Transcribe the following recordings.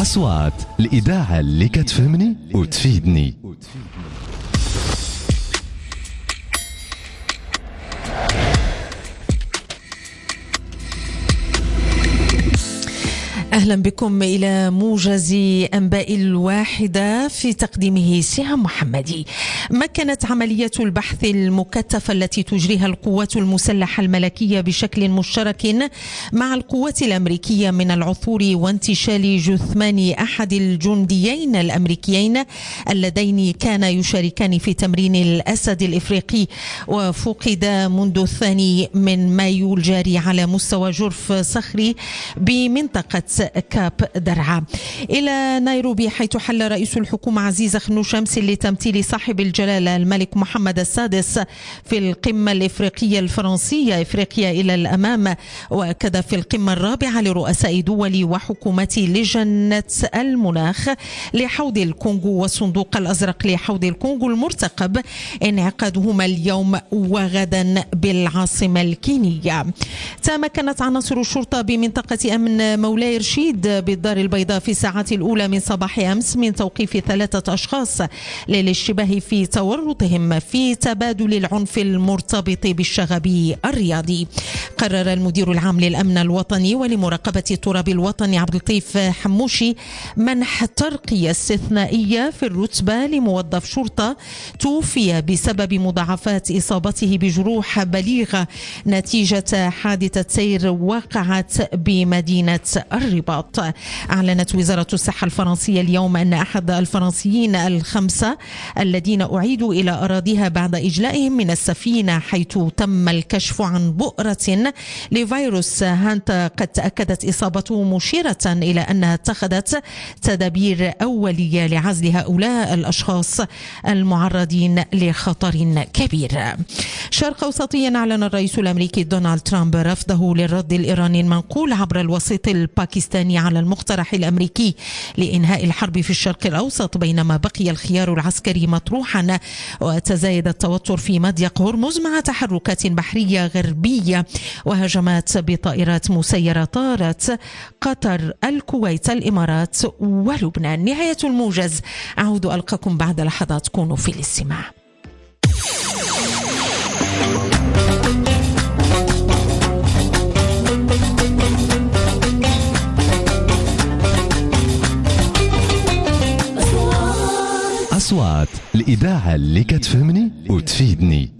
أصوات الإذاعة اللي كتفهمني وتفيدني. أهلا بكم إلى موجز أنباء الواحدة في تقديمه سهام محمدي. مكنت عملية البحث المكثفة التي تجريها القوات المسلحة الملكية بشكل مشترك مع القوات الأمريكية من العثور وانتشال جثمان أحد الجنديين الأمريكيين اللذين كانا يشاركان في تمرين الأسد الإفريقي وفقد منذ 2 مايو الجاري على مستوى جرف صخري بمنطقة كاب درعا. إلى نيروبي حيث حل رئيس الحكومة عزيز أخنو شمس لتمثيل صاحب الجلالة الملك محمد السادس في القمة الإفريقية الفرنسية إفريقيا إلى الأمام، وكذا في القمة الرابعة لرؤساء دول وحكومات لجنة المناخ لحوض الكونغو والصندوق الأزرق لحوض الكونغو المرتقب انعقادهما اليوم وغدا بالعاصمة الكينية. تمكنت عناصر الشرطة بمنطقة أمن مولاي رشيد بالدار البيضاء في الساعات الأولى من صباح أمس من توقيف 3 أشخاص للاشتباه في تورطهم في تبادل العنف المرتبط بالشغب الرياضي. قرر المدير العام للأمن الوطني ولمراقبة التراب الوطني عبد اللطيف حموشي منح ترقية استثنائية في الرتبة لموظف شرطة توفي بسبب مضاعفات إصابته بجروح بليغة نتيجة حادثة سير وقعت بمدينة الرباط. أعلنت وزارة الصحة الفرنسية اليوم أن أحد الفرنسيين 5 الذين أعيدوا إلى أراضيها بعد إجلائهم من السفينة حيث تم الكشف عن بؤرة لفيروس هانتا قد تأكدت إصابته، مشيرة إلى أنها اتخذت تدابير أولية لعزل هؤلاء الأشخاص المعرضين لخطر كبير. شرق أوسطيا أعلن الرئيس الأمريكي دونالد ترامب رفضه للرد الإيراني المنقول عبر الوسيط الباكستاني على المقترح الأمريكي لإنهاء الحرب في الشرق الأوسط، بينما بقي الخيار العسكري مطروحا وتزايد التوتر في مضيق هرمز مع تحركات بحرية غربية وهجمات بطائرات مسيرة طارت قطر الكويت الإمارات ولبنان. نهاية الموجز، أعود ألقاكم بعد لحظات، كونوا في الاستماع. أصوات الإذاعة اللي كتفهمني وتفيدني.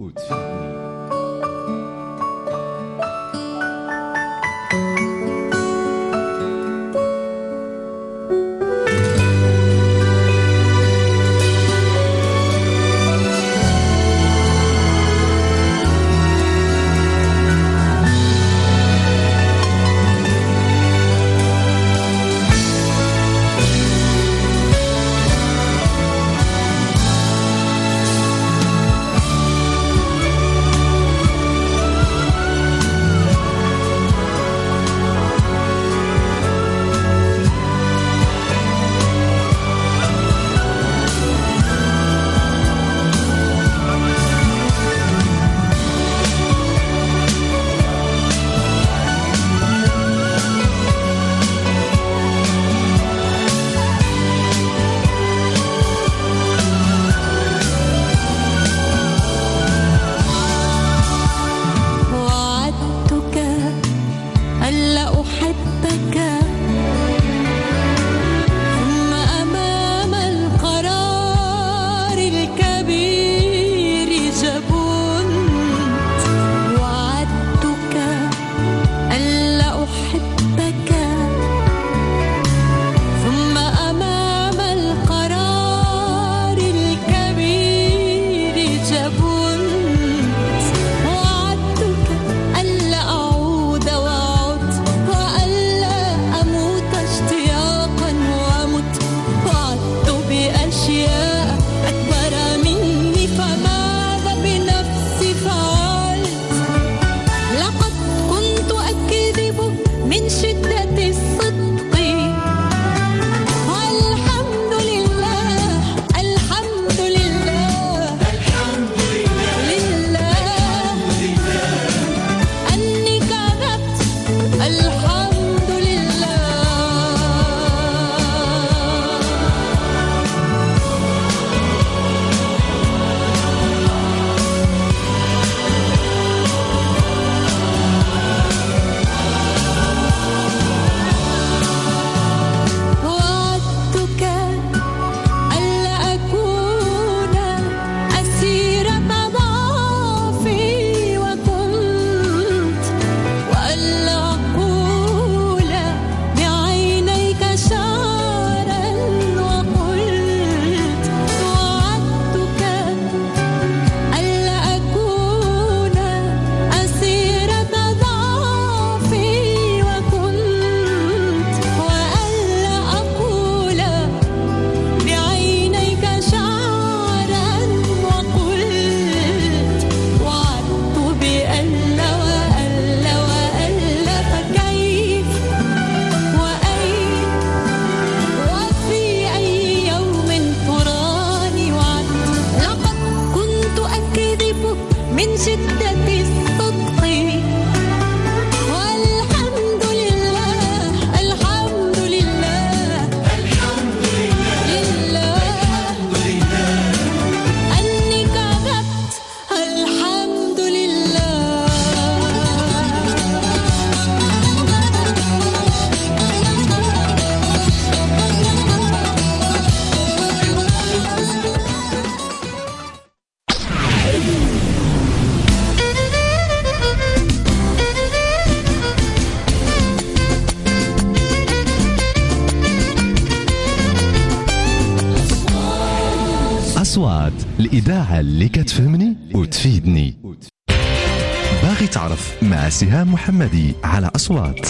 من شدة الصدق والحمد لله الحمد لله الحمد لله أني كذبت الحمد لله. أصوات الإذاعة اللي كتفهمني وتفيدني. باغي تعرف مع سهام محمدي على أصوات.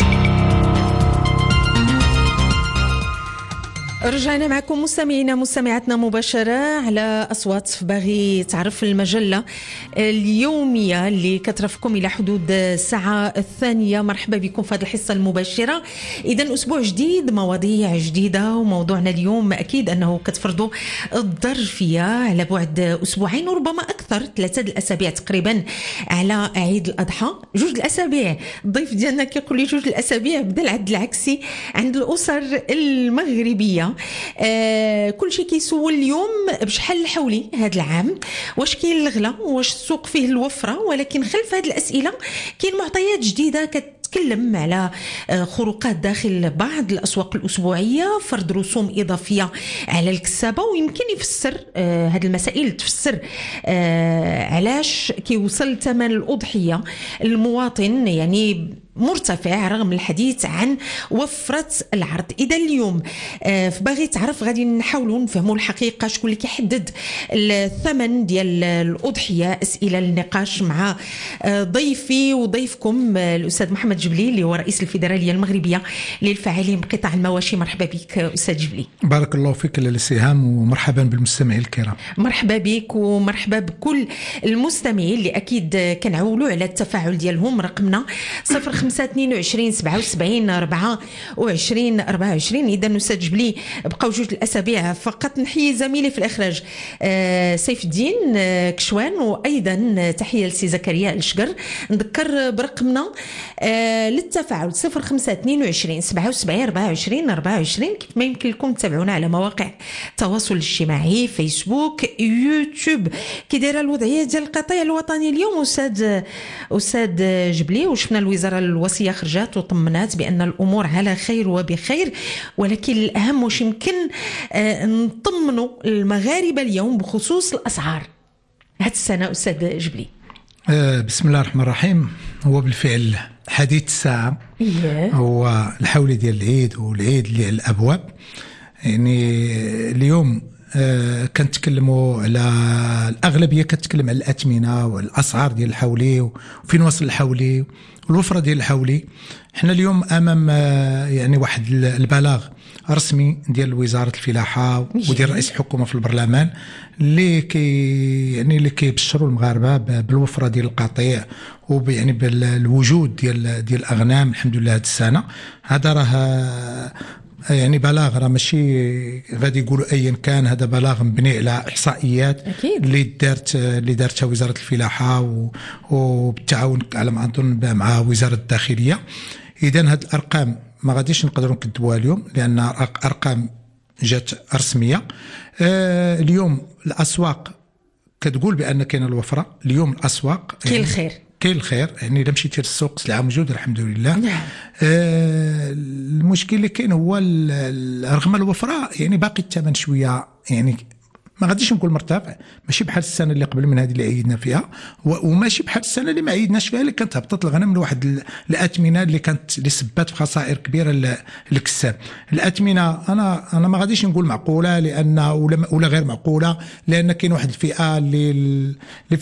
رجعنا معكم مستمعينا مستمعاتنا مباشرة على أصوات. باغي تعرف المجلة اليومية اللي كترافقكم إلى حدود الساعة 2. مرحبا بكم في هذه الحصة المباشرة. إذن أسبوع جديد، مواضيع جديدة، وموضوعنا اليوم أكيد أنه كتفرضوا الظرفية على بعد أسبوعين وربما أكثر، 3 الأسابيع تقريبا على عيد الأضحى. 2 الأسابيع، الضيف ديالنا كيقول لي 2 الأسابيع بدا العد العكسي عند الأسر المغربية. كل شيء كيسول اليوم بشحال الحولي هذا العام، واش كاين الغلا، واش السوق فيه الوفرة، ولكن خلف هذه الأسئلة كاين معطيات جديدة تكلم على خروقات داخل بعض الأسواق الأسبوعية، فرض رسوم إضافية على الكسابة، ويمكن يفسر هذه المسائل تفسر علاش كيوصل ثمن الأضحية المواطن يعني مرتفع رغم الحديث عن وفرة العرض. إذا اليوم باغي تعرف غادي نحاولوا نفهموا الحقيقة شكون اللي كيحدد الثمن ديال الأضحية. أسئلة للنقاش مع ضيفي وضيفكم الأستاذ محمد جبلي اللي هو رئيس الفيدرالية المغربية للفاعلين بقطاع المواشي. مرحبا بك أستاذ جبلي. بارك الله فيك لاله سهام، ومرحبا بالمستمعين الكرام. مرحبا بك ومرحبا بكل المستمعين اللي أكيد كنعولوا على التفاعل ديالهم. رقمنا 0522 77 24 24. إذا أستاذ جبلي بقاو 2 الأسابيع فقط. نحيي زميلي في الإخراج سيف الدين كشوان، وأيضا تحية لسي زكريا الشقر. نذكر برقمنا للتفاعل 0522 77 24 24. كيف ما يمكن لكم تتابعونا على مواقع التواصل الاجتماعي، فيسبوك، يوتيوب. كي دايره الوضعيه ديال القطيع الوطني اليوم أستاذ جبلي؟ وشفنا الوزارة الوصية خرجت وطمنات بأن الأمور على خير وبخير، ولكن الأهم واش يمكن نطمنوا المغاربة اليوم بخصوص الأسعار هذه السنة أستاذ جبلي؟ بسم الله الرحمن الرحيم. هو بالفعل حديث الساعة هو الحول ديال العيد، والعيد اللي على الأبواب. يعني اليوم كنتكلموا على الأغلبية كتكلم على الأثمنة والأسعار ديال الحولي وفين وصل الحولي والوفرة ديال الحولي. احنا اليوم أمام يعني واحد البلاغ رسمي ديال وزارة الفلاحة وديال رئيس الحكومة في البرلمان اللي اللي كيبشروا المغاربة بالوفرة ديال القطيع ويعني بالوجود ديال الأغنام الحمد لله هذه السنة. هذا راه يعني بلاغ، راه ماشي غادي يقولوا ايا كان، هذا بلاغ مبني على احصائيات أكيد. اللي دارتها وزاره الفلاحه وبالتعاون على ما اظن مع وزاره الداخليه. اذا هذه الارقام ما غاديش نقدروا نكذبوها اليوم لان ارقام جات رسميه. اليوم الاسواق كتقول بان كاين الوفره. اليوم الاسواق كاين الخير، كاين الخير. يعني الا مشيتي للسوق سلعه موجوده الحمد لله. نعم. المشكل اللي كاين هو رغم الوفره يعني باقي الثمن شويه، يعني ما غاديش نقول مرتفع، ماشي بحال السنه اللي قبل من هذه اللي عيدنا فيها، وماشي بحال السنه اللي ما عيدناش فيها اللي كانت هبطت الغنم لواحد الاثمنه اللي سبات في خسائر كبيره للكساب. الاثمنه انا ما غاديش نقول معقوله لان ولا غير معقوله، لان كاين واحد الفئه اللي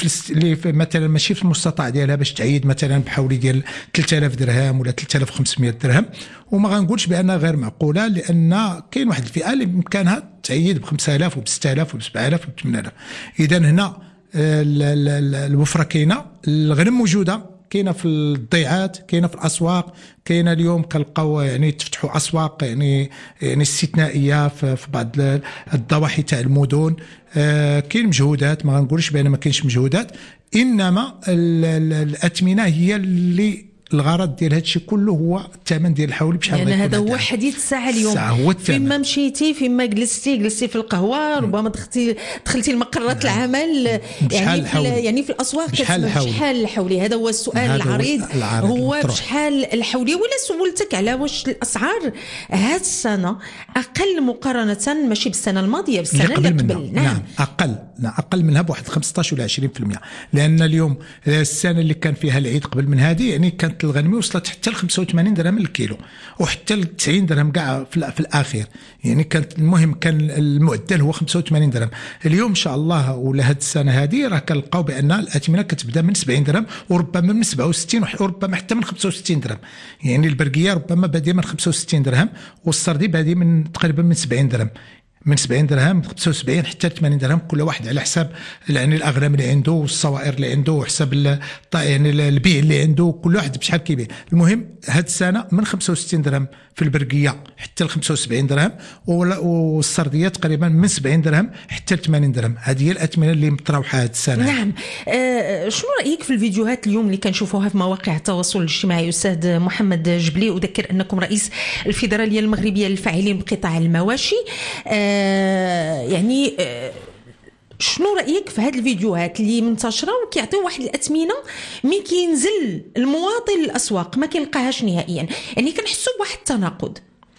مثلا ماشي في المستطاع ديالها باش تعيد مثلا بحولي ديال 3000 درهم ولا 3500 درهم، وما غنقولش بانها غير معقوله لان كاين واحد الفئه اللي بامكانها تعيد ب 5000 وب 6000 وب 7000 وب 8000. اذا هنا الوفره كاينه، الغنم موجوده، كاينه في الضيعات، كاينه في الاسواق، كاينه اليوم كنلقاو يعني تفتحوا اسواق يعني استثنائيه في بعض الضواحي تاع المدن. كاين مجهودات، ما غنقولش بان ما كاينش مجهودات. انما الاثمنه هي اللي الغرض ديال هذا الشيء كله هو الثمن ديال الحولي بشحال يعني غيكون. هذا هو حديث الساعه اليوم. هو فيما مشيتي، فيما جلستي في القهوه، ربما دخلتي لمقرات العمل، يعني في الاسواق بشحال الحولي. هذا هو السؤال العريض، هو بشحال الحولي. ولا سولتك على واش الاسعار هذه السنه اقل مقارنه ماشي بالسنه الماضيه، بالسنه اللي قبل. نعم اقل منها بواحد 15 ولا 20%، لان اليوم السنه اللي كان فيها العيد قبل من هذه يعني كانت الغنمي وصلت حتى ل 85 درهم الكيلو، وحتى ل 90 درهم كاع في الاخير. يعني كانت المهم كان المعدل هو 85 درهم. اليوم ان شاء الله ولا هذه السنه هذه راه كنلقاو بان الاثمنه كتبدا من 70 درهم، وربما من 67، وربما حتى من 65 درهم. يعني البرقيه ربما باديه من 65 درهم، والسردي بادي من تقريبا من 70 درهم، من 70 درهم 75 حتى 80 درهم، كل واحد على حساب يعني الاغنام اللي عنده والصوائر اللي عنده، وحساب يعني البيع اللي عنده، كل واحد بشحال كيبيع. المهم هذه السنه من 65 درهم في البرقيه حتى ل 75 درهم، والسرديه تقريبا من 70 درهم حتى ل 80 درهم. هذه هي الاثمنه اللي متراوحه هذه السنه. نعم. شنو رايك في الفيديوهات اليوم اللي كنشوفوها في مواقع التواصل الاجتماعي؟ استاذ محمد جبلي، اذكر انكم رئيس الفيدراليه المغربيه للفاعلين بقطاع المواشي. يعني شنو رايك في هذه الفيديوهات اللي منتشره وكيعطيو واحد الاثمنه مين كينزل المواطن للاسواق ما كيلقاهاش نهائيا؟ يعني كنحسوا بواحد التناقض.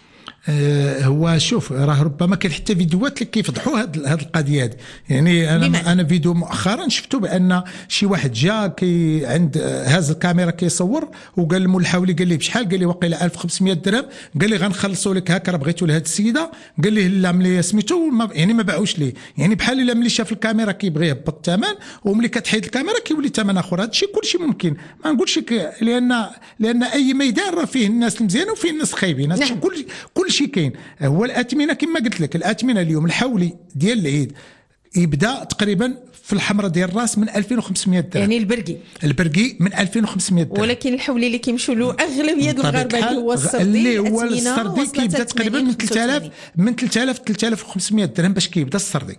هو شوف، راه ربما كاين حتى فيديوهات اللي كيفضحوا هذه القضيه هذه. يعني انا فيديو مؤخرا شفتو بان شي واحد جا كي عند هاز الكاميرا كيصور، وقال المول الحولي قال لي بشحال؟ قال لي واقيلا 1500 درهم. قال لي غنخلصوا لك هكا، راه بغيتو لهاد السيده. قال لي لا، ملي سميتو يعني ما باعوش ليه. يعني بحال الا ملي شاف الكاميرا كيبغي يهبط الثمن، وملي كتحيد الكاميرا كيولي ثمن اخر. هذا الشيء كلشي ممكن، ما نقولش لان اي ميدان راه فيه الناس المزيانه وفيه الناس الخايبين. هذا الشيء كل شيء كاين. هو الاثمنه كما قلت لك، الاثمنه اليوم الحولي ديال العيد يبدا تقريبا في الحمراء ديال الراس من 2500 درهم. يعني البرقي من 2500 درهم. ولكن الحولي اللي كيمشوا له اغلبيه المغاربه اللي هو السردي، كيبدا تقريبا من 3500 درهم باش كيبدا السردي.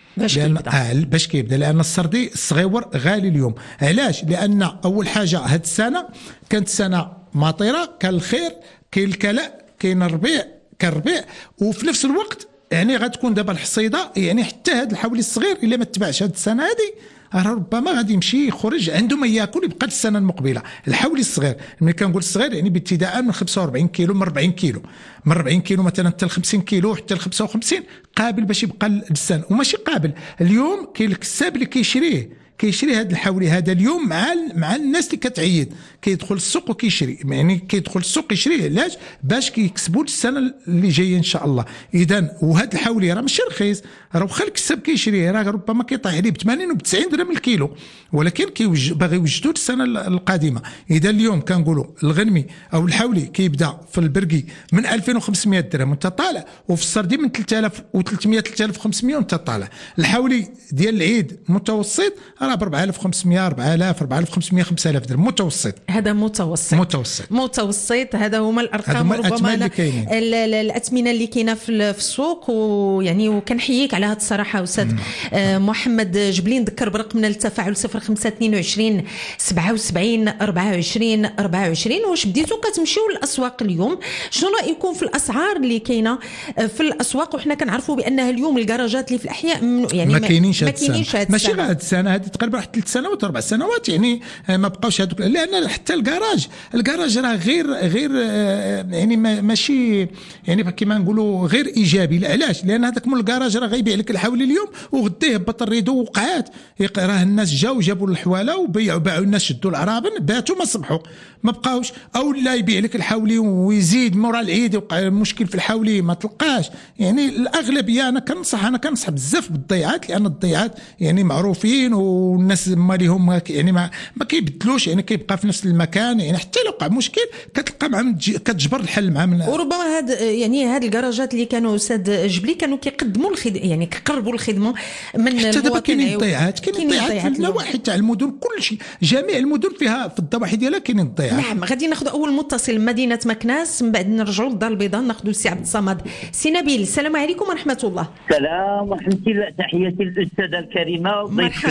باش كيبدا لان السردي الصغيور غالي اليوم. علاش؟ لان اول حاجه هاد السنه كانت سنه ماطره، كان الخير، كاين الكلاء، كاين الربيع، وفي نفس الوقت يعني غتكون دابا الحصيده. يعني حتى هذا الحولي الصغير الا ما تباعش هذه السنه هذه ربما غادي يمشي يخرج عنده ما ياكل يبقى السنه المقبله. الحولي الصغير، ملي كنقول الصغير يعني بابتداء من 45 كيلو، من 40 كيلو مثلا حتى ل 50 كيلو حتى ل 55 قابل باش يبقى للسنه. وماشي قابل، اليوم كاين الكساب اللي كيشري هذا الحولي هذا اليوم مع الناس اللي كتعيد، كيدخل السوق وكيشري. يعني كيدخل السوق يشريه علاش؟ باش كيكسبوا السنه اللي جايه ان شاء الله. اذا وهذا الحولي راه ماشي رخيص، راه واخا الكساب كيشريه راه ربما كيطيح عليه ب 80 و 90 درهم الكيلو، ولكن باغي يوجدوا السنه القادمه. اذا اليوم كنقولوا الغنمي او الحولي كيبدا في البرقي من 2500 درهم وانت طالع، وفي السردي من 3300 3500 وانت طالع. الحولي ديال العيد متوسط راه ب 4500 4500 5000 درهم متوسط. هذا متوسط. هذا هما الارقام ربما الاثمنه اللي كاينه في السوق. ويعني وكنحييك على هذه الصراحه استاذ محمد جبلي. نذكر برقمنا للتفاعل 0522 77 24 24. واش بديتوا كتمشيو للاسواق اليوم؟ شنو رايكم في الاسعار اللي كاينه في الاسواق؟ وحنا كنعرفوا بانها اليوم الكراجات اللي في الاحياء يعني ما كاينينش ماشي غير هذه السنه هذه تقريبا واحد 3 سنوات 4 سنوات. يعني ما بقاوش هذوك، لان حتى الكراج راه غير يعني ماشي يعني كما نقولوا غير ايجابي. علاش؟ لان هذاك مول الكراج راه غيبيع لك الحولي اليوم وغدا يهبط الريدو. وقعات راه الناس جاوا جابوا الحواله وباعوا الناس، شدوا العرابن باتوا ما صبحوا ما بقاوش. او لا يبيع لك الحولي ويزيد مورا العيد يوقع مشكل في الحولي ما تلقاش. يعني الاغلبيه انا كنصح بزاف بالضيعات، لان الضيعات يعني معروفين والناس مالهم يعني ما كيبدلوش، يعني كيبقى في نفس المكان. يعني حتى لو وقع مشكل كتلقى معهم كتجبر الحل معهم. وربما هاد الكراجات اللي كانوا استاذ جبلي كانوا كيقدموا يعني كيقربوا الخدمه من المواطن. كاين الضيعات في النواحي تاع المدن، كل شيء جميع المدن فيها في الضواحي ديالها كاين الضيعات. نعم. غادي ناخذ اول متصل مدينه مكناس، من بعد نرجعوا للدار البيضاء ناخذوا السي عبد الصمد. سي نبيل، السلام عليكم ورحمه الله. السلام ورحمه الله. تحياتي للاستاذه الكريمه وضيفك الكريم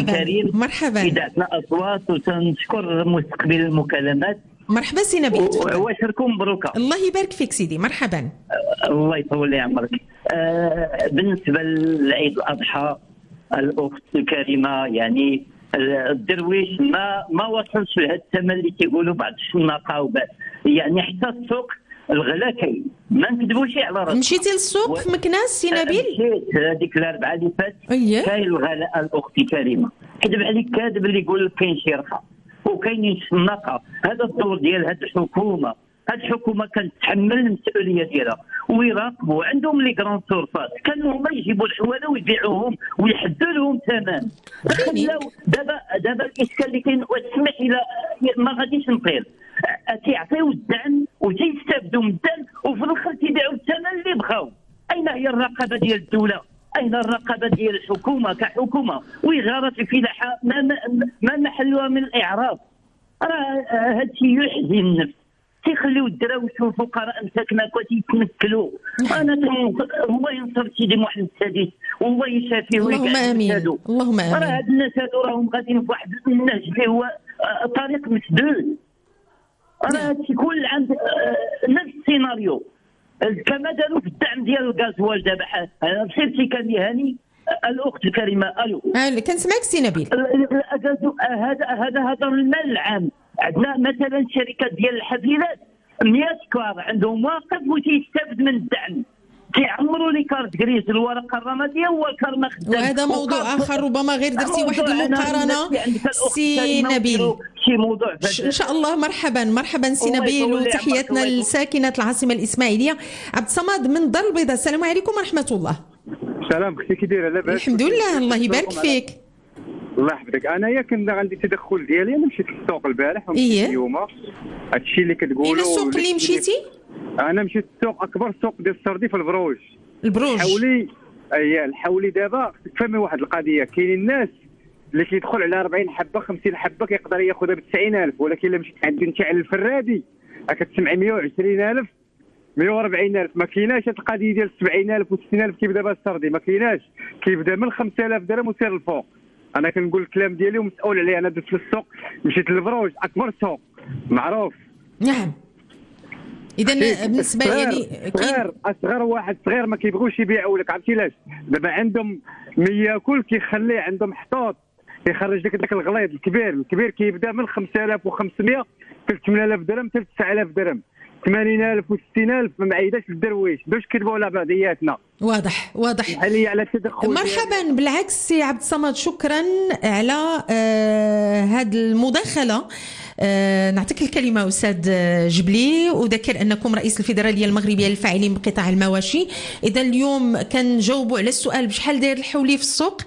مرحبا. اذاعتنا اصوات، وتنشكر مستقبل المكالمات. مرحبا سي نبيل، تفضل. واشركم مبروكه. الله يبارك فيك سيدي، مرحبا. الله يطول لي عمرك. بالنسبه لعيد الاضحى، الاخت الكريمه، يعني الدرويش ما وصلش لهذا الثمن اللي تيقولوا بعض الشناقه يعني حتى السوق الغلا كاين، ما نكذبوش على راسنا. مشيتي للسوق في مكناس سي نبيل؟ مشيت هذيك الاربعه اللي فات. كاين الغلاء الاخت الكريمه، كذب عليك كاذب اللي يقول لك كاين شي رخص وكاينين الشناقه. هذا الدور ديال هذه الحكومه، هذه الحكومه كانت تحمل المسؤوليه ديالها ويراقبوا. عندهم لي كرون سورفاس كانوا هما يجيبوا الحواله ويبيعوهم ويحدوا لهم ثمن. خلاو دابا الاشكال اللي كاين، واسمح الى ما غاديش نطير، تيعطيو الدعم وتيستافدوا من الدعم وفي الاخر تيبيعوا الثمن اللي بغاو. اين هي الرقابه ديال الدوله؟ اين الرقابه ديال الحكومه كحكومه؟ وإغارة الفلاحه ما محلها من الاعراض. راه هذا الشيء يحزن النفس. تيخليو الدراويش والفقراء مساكنه وتيتمثلوا. انا هو ينصر سيدي محمد السادس والله يشافيه اللهم امين، اللهم امين. راه هاد الناس هادو راهم غاديين في واحد النهج اللي هو طريق مسدود. راه كل عام نفس السيناريو كما داروا في الدعم ديال الغازوال. دابا بصفتي كمهني الاخت الكريمه، الو كنسمعك سي نبيل. هذا المال العام. عندنا مثلا شركات ديال الحافلات 100 كار عندهم واقف وتيستافد من الدعم، كيعمروا لي كارت كريس الورقه الرماديه هو الكار خدام. وهذا موضوع اخر، ربما غير درتي واحد المقارنه سي نبيل. شي موضوع ان شاء الله. مرحبا سي نبيل، وتحياتنا لساكنه العاصمه الاسماعيليه. عبد الصمد من دار البيضاء، السلام عليكم ورحمه الله. سلام اختي، كي دايره؟ لاباس الحمد لله، الله يبارك فيك. الله يحفظك. انايا كان عندي تدخل ديالي، انا مشيت للسوق البارح ومشيت اليوم. هادشي اللي كتقولوا. الى السوق اللي مشيتي؟ انا مشيت للسوق، اكبر سوق ديال السردي في البروج. الحولي الحولي دابا تفهمي واحد القضيه. كاينين الناس اللي كيدخل على 40 حبه 50 حبه كيقدر ياخذها ب 90,000، ولكن الا مشيت عند انت على الفرادي كتسمع 120,000 140,000. ما كايناش هاد القضيه ديال 70,000 و 60,000 كيبدا بها السردي، ما كايناش. كيبدا من 5,000 درهم وسير الفوق. انا كنقول الكلام ديالي ومسؤول عليه. انا درت في السوق، مشيت للبروج اكبر سوق معروف. نعم. اذا بالنسبه يعني صغير واحد صغير ما كيبغوش يبيعوا لك. عرفتي علاش؟ دابا عندهم من ياكل كيخليه عندهم محطوط، كيخرج لك داك الغليظ الكبير كيبدا من 5,500 حتى 8,000 درهم حتى 9,000 درهم. 80,000 و 60,000 ما معيداش للدرويش. باش كذبوا على بعضياتنا. واضح. علي على التدخل. مرحبا. بالعكس سي عبد الصمد، شكرا على هذه المداخله. نعطيك الكلمه استاذ جبلي. اذكر انكم رئيس الفيدراليه المغربيه للفاعلين بقطاع المواشي. اذا اليوم كنجاوبوا على السؤال بشحال داير الحولي في السوق.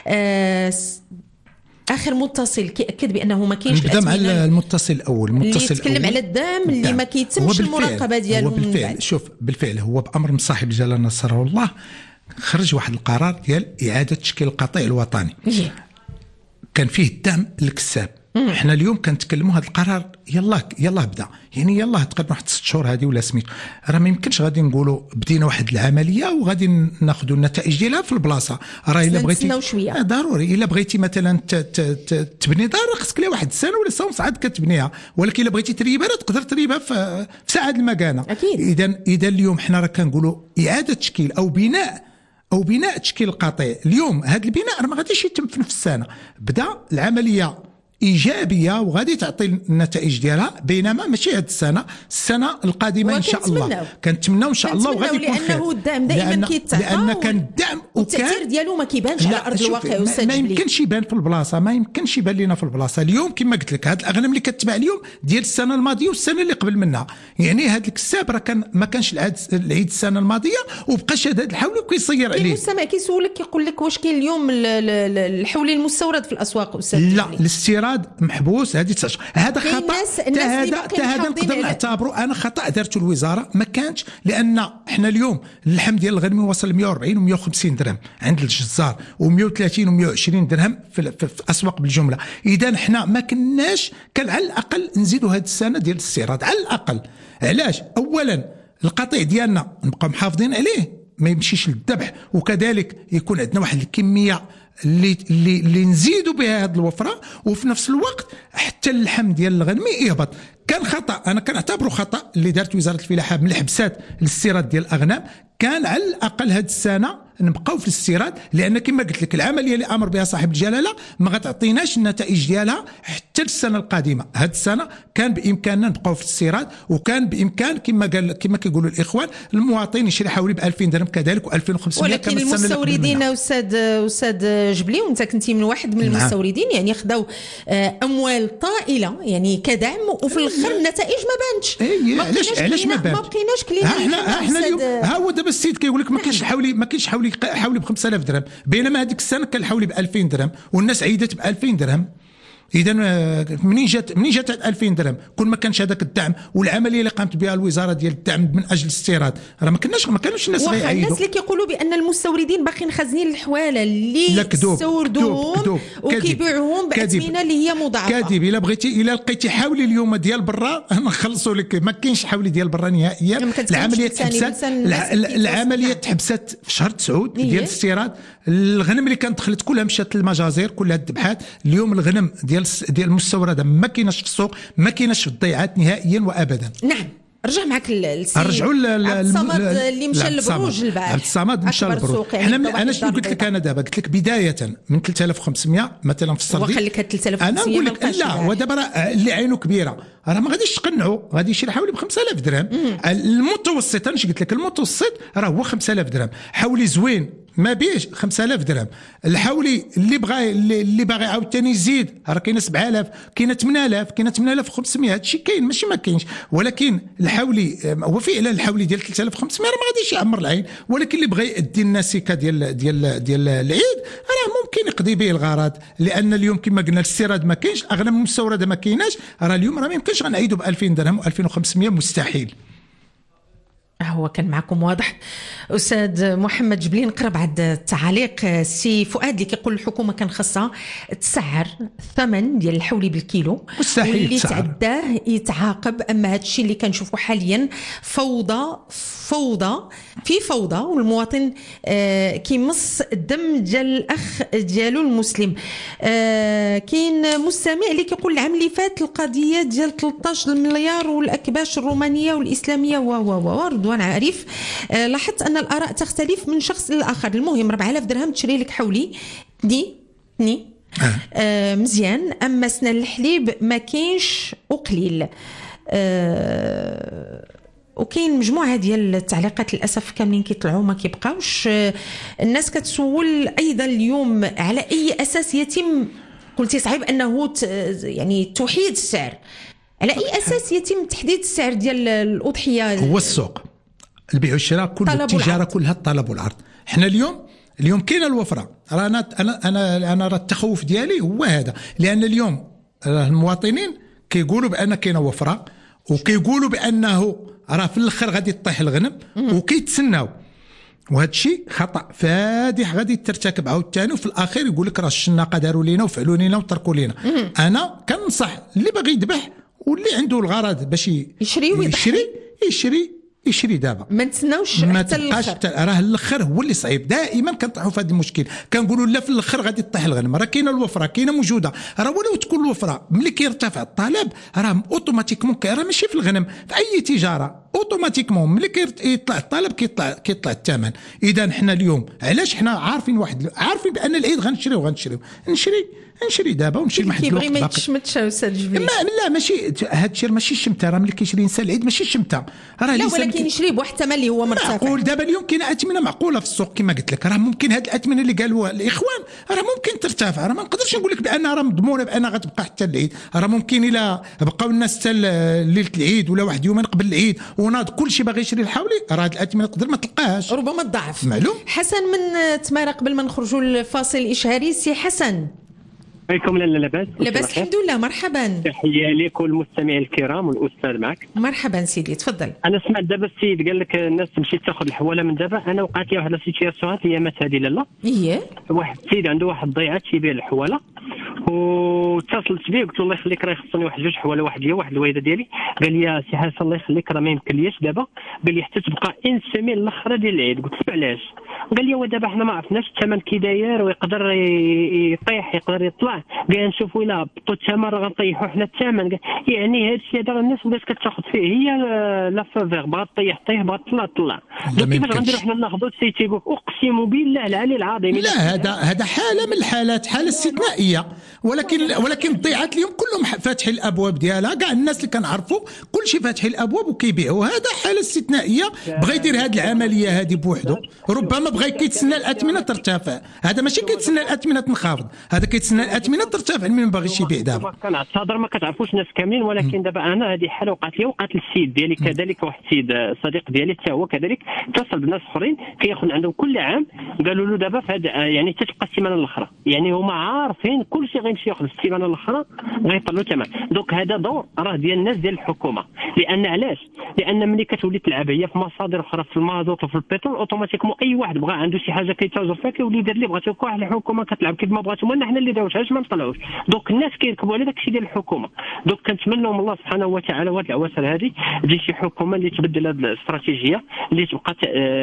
اخر متصل كيأكد بانه ما كاينش نبدا مع المتصل الاول. اللي يتكلم على الدعم اللي ما كيتمش المراقبه ديالو. بالفعل شوف، بالفعل هو بامر من صاحب الجلاله نصره الله خرج واحد القرار ديال اعاده تشكيل القطيع الوطني. كان فيه الدعم للكساب. احنا اليوم كنتكلموا هذا القرار يلا بدا، يعني يلا تقريبا واحد 6 شهور هذه ولا سميت. راه ما يمكنش غادي نقولوا بدينا واحد العمليه وغادي ناخذوا النتائج ديالها في البلاصه. راه الا بغيتي ضروري، الا بغيتي مثلا تبني دار خصك لها واحد السنه ولا سنه ونص عاد كتبنيها، ولكن الا بغيتي تريبها تقدر تريبها في ساعه المكانه. اذا اليوم حنا راه كنقولوا اعاده تشكيل او بناء تشكيل القطيع. اليوم هذا البناء ما غاديش يتم في نفس السنه. بدا العمليه ايجابيه وغادي تعطي النتائج ديالها، بينما ماشي هذه السنه القادمه ان شاء الله. كنتمناو ان شاء الله وغادي يكون خير، لانه الدعم دائما كيتعطى، لان كان الدعم والتاثير ديالو ما كيبانش على ارض الواقع. ما يمكنش يبان في البلاصه، ما يمكنش يبان لنا في البلاصه. اليوم كما قلت لك هاد الاغنام اللي كتباع اليوم ديال السنه الماضيه والسنه اللي قبل منها، يعني هاد الكساب راه كان ما كانش العيد السنه الماضيه وبقى شاد هاد الحولي وكيصير عليه. المستمع كيسولك كيقول لك واش كاين اليوم الحولي المستورد في الاسواق استاذ؟ لا، الاستيراد محبوس هذه 9 شهور. هذا خطا. هذا نقدر نعتبره انا خطا دارته الوزاره. ما كانش، لان احنا اليوم اللحم ديال الغنمي وصل 140 و150 درهم عند الجزار و130 و120 درهم في الاسواق بالجمله. اذا احنا ما كناش، كان على الاقل نزيدوا هذه السنه ديال الاستيراد على الاقل. علاش؟ اولا القطيع ديالنا نبقى محافظين عليه ما يمشيش للذبح، وكذلك يكون عندنا واحد الكميه اللي نزيدوا بها هذه الوفره، وفي نفس الوقت حتى اللحم ديال الغنم يهبط. كان خطا، انا كنعتبره خطا اللي دارت وزاره الفلاحه من الحبسات للاستيراد ديال الاغنام. كان على الاقل هذه السنه نبقاو في الاستيراد، لان كما قلت لك العمليه اللي امر بها صاحب الجلاله ما غتعطيناش النتائج ديالها حتى السنه القادمه. هذه السنه كان بامكاننا نبقاو في الاستيراد، وكان بامكان كما كيقولوا الاخوان المواطن يشري حوالي ب 2000 درهم كذلك و2500. ولكن المستوردين استاذ جبلي، وانت كنتي من واحد من المستوردين، يعني خداو اموال طائله يعني كدعم، وفي الاخر النتائج ما بانتش. علاش ما بانش؟ ما بقيناش كلينا. احنا اليوم ها هو دابا السيد كيقول لك ما كاينش حولي ب 5000 درهم، بينما هذيك السنه كان حولي ب 2000 درهم والناس عيدت ب 2000 درهم. اذا منين جات 2000 درهم؟ كون ما كانش هذاك الدعم والعمليه اللي قامت بها الوزاره ديال الدعم من اجل الاستيراد، راه ما كانوش الناس غيعيدوا. الناس اللي كيقولوا بان المستوردين باقيين خازنين الحواله اللي استوردوهم وكيبيعوهم باثمنه اللي هي مضاعفه. كاذب. الا لقيتي حولي اليوم ديال برا نخلصوا لك، ما كاينش حولي ديال برا نهائيا. العمليه تحبست في شهر 9 ديال الاستيراد. الغنم اللي كانت دخلت كلها مشات للمجازر، كلها الذبحات. اليوم الغنم ديال المستورده ما كايناش في السوق، ما كايناش في الضيعات نهائيا وابدا. نعم. رجع معك السيد رجعوا عبد الصمد اللي مشى للبروج البارح. عبد الصمد مشى للبروج. انا شنو قلت لك؟ انا دابا قلت لك بدايه من 3500 مثلا في الصردي. وخليك 3500. انا نقول لك لا، ودابا اللي عينه كبيره راه ما غاديش تقنعوا، غادي يشري حوالي ب 5000 درهم. المتوسط انا قلت لك المتوسط راه هو 5000 درهم. حولي زوين ما بيش 5000 درهم. الحولي اللي باغي عاوتاني يزيد راه كاينه 7000، كاينه 8000، كاينه 8500. هادشي كاين، ماشي ما كاينش. ولكن الحولي هو فعلا الحولي ديال 3500 راه ما غاديش يعمر العين. ولكن اللي بغى يؤدي النسيكه ديال العيد راه ممكن يقضي به الغرض. لان اليوم كما قلنا الاستيراد ما كاينش، الاغنام المستورده ما كايناش. راه اليوم راه ما يمكنش غنعيدوا ب 2000 درهم و2500 مستحيل. هو كان معكم واضح أستاذ محمد جبلي. نقرا بعد التعاليق. سي فؤاد اللي كيقول الحكومة كان خاصها تسعر الثمن ديال الحولي بالكيلو، واللي تعداه يتعاقب. أما هذا الشيء اللي كنشوفوا حاليا فوضى في فوضى، والمواطن كيمص الدم ديال الأخ ديالو المسلم. كاين مستمع اللي كيقول العام اللي فات القضية ديال 13 مليار والأكباش الرومانية والإسلامية رضوان عارف. لاحظت أن الآراء تختلف من شخص للآخر. المهم 4000 درهم تشري لك حولي تني مزيان. أما سنان الحليب ما كاينش وقليل. وكاين مجموعه ديال التعليقات للاسف كاملين كيطلعوا ما كيبقاوش. الناس كتسول ايضا اليوم على اي اساس يتم، قلتي صعيب انه يعني توحيد السعر، على اي اساس يتم تحديد السعر ديال الاضحيه؟ هو السوق، البيع والشراء، كل التجاره كلها الطلب والعرض. احنا اليوم كاينه الوفره. راه انا راه التخوف ديالي هو هذا، لان اليوم المواطنين كيقولوا بان كاينه وفره، وكيقولوا بانه راه في الاخر غادي يطيح الغنم، وكيتسناو. وهذا الشيء خطا فادح غادي ترتكب عاوتاني، وفي الاخير يقول لك راه الشناقه داروا لينا وفعلوا لينا وتركوا لينا. انا كنصح اللي باغي يذبح واللي عنده الغرض باش يشري دابا، ما نتسناوش حتى الاخر. راه الاخر هو اللي صعيب. دائما كنطيحوا في هذا المشكل، كنقولوا لا في الاخر غادي تطيح الغنم. راه كاينه الوفره، كاينه موجوده. راه ولو تكون الوفره ملي كيرتفع الطلب راه اوتوماتيكمون، راه ماشي في الغنم، في اي تجاره اوتوماتيكمون ملي كيطلع الطلب كيطلع الثمن. اذا حنا اليوم علاش حنا عارفين بان العيد نشري دابا ونمشي لواحد الوقت باقي. ما يتشمتش استاذ جبلي. لا ماشي هذا الشيء ماشي الشمته. راه ملي كيشري انسان العيد ماشي الشمته، راه لا، ولكن يشري بواحد الثمن اللي هو مرتفع. معقول دابا اليوم كاينه اثمنه معقوله في السوق كما قلت لك. راه ممكن هذه الاثمنه اللي قالوها الاخوان راه ممكن ترتفع. راه ما نقدرش نقول لك بان راه مضمونه بان غتبقى حتى العيد. راه ممكن الا بقاو الناس حتى ليله العيد ولا واحد يومين قبل العيد وناض كل شيء باغي يشري الحولي، راه هذه الاثمنه تقدر ما تلقاهاش، ربما تضاعف. معلوم. حسن من تمارا، قبل ما نخرجوا للفاصل الاشهاري، سي حسن عليكم لا لاباس الحمد لله. مرحبا، تحيه لكم المستمعين الكرام والأستاذ معك. مرحبا سيدي تفضل. انا سمعت دابا السيد قال لك الناس تمشي تاخذ الحواله من دابا. انا وقعت لي واحد السيتياسيون هي مات هذه لاله. واحد السيد عنده واحد الضيعه تيبيع الحواله واتصلت بيه قلت له الله يخليك راه خصني واحد جوج حواله، واحد ليا واحد الوالده ديالي. قال لي يا سي حسن الله يخليك راه ما يمكنليش دابا. قال لي حتى تبقى ان سيمين الاخرى ديال العيد. قلت له علاش؟ قال لي ودابا حنا ما عرفناش الثمن كي داير ويقدر يطيح يقدر يطلع. قال نشوفوا الا هبطوا الثمن راه غنطيحوا حنا الثمن. يعني هذا الشيء هذا الناس بدات كتاخذ فيه هي لا فافير، بغات طيح بغات طلع. كيفاش غنديروا حنا ناخذوا السيتيغو؟ اقسم بالله العلي العظيم لا هذا حاله من الحالات، حاله استثنائيه، ولكن ضيعت اليوم كلهم فاتحين الابواب ديالها، كاع الناس اللي كنعرفوا كلشي فاتحين الابواب وكيبيعوا. هذا حاله استثنائيه بغى يدير هذه العمليه هذه بوحده، ربما بغى كيتسنى الاثمنه ترتفع. هذا ماشي كيتسنى الاثمنه تنخفض، هذا كيتسنى الاثمنه ترتفع. من باغيش يبيع دابا كنعتذر ما كتعرفوش الناس كاملين، ولكن دابا انا هذه حاله وقعت للسيد ديالي كذلك. واحد السيد صديق ديالي حتى هو كذلك اتصل بناس اخرين كياخذ عندهم كل عام. قالوا له دابا في يعني تتبقى السيمانه الاخرى، يعني هما عارفين كل شيء غيمشي ياخذ السيمانه الاخرى غيطلعوا ثمن. دونك هذا دور راه ديال الناس ديال الحكومه. لان علاش؟ لان ملي كتولي تلعب هي في مصادر اخرى في المازوت وفي البترول اوتوماتيكمون اي واحد بغى عنده شي حاجه كيتاجر فيها كيولي يدير اللي بغاتو. كل الحكومه كتلعب كيف ما بغات، وما حنا اللي داوشهاش ما نطلعوش. دونك الناس كيركبوا على داك الشيء ديال الحكومه. دونك كنتمنوا من الله سبحانه وتعالى وهاد العواشر هذه تجي شي حكومه اللي تبدل هذه الاستراتيجيه اللي تبقى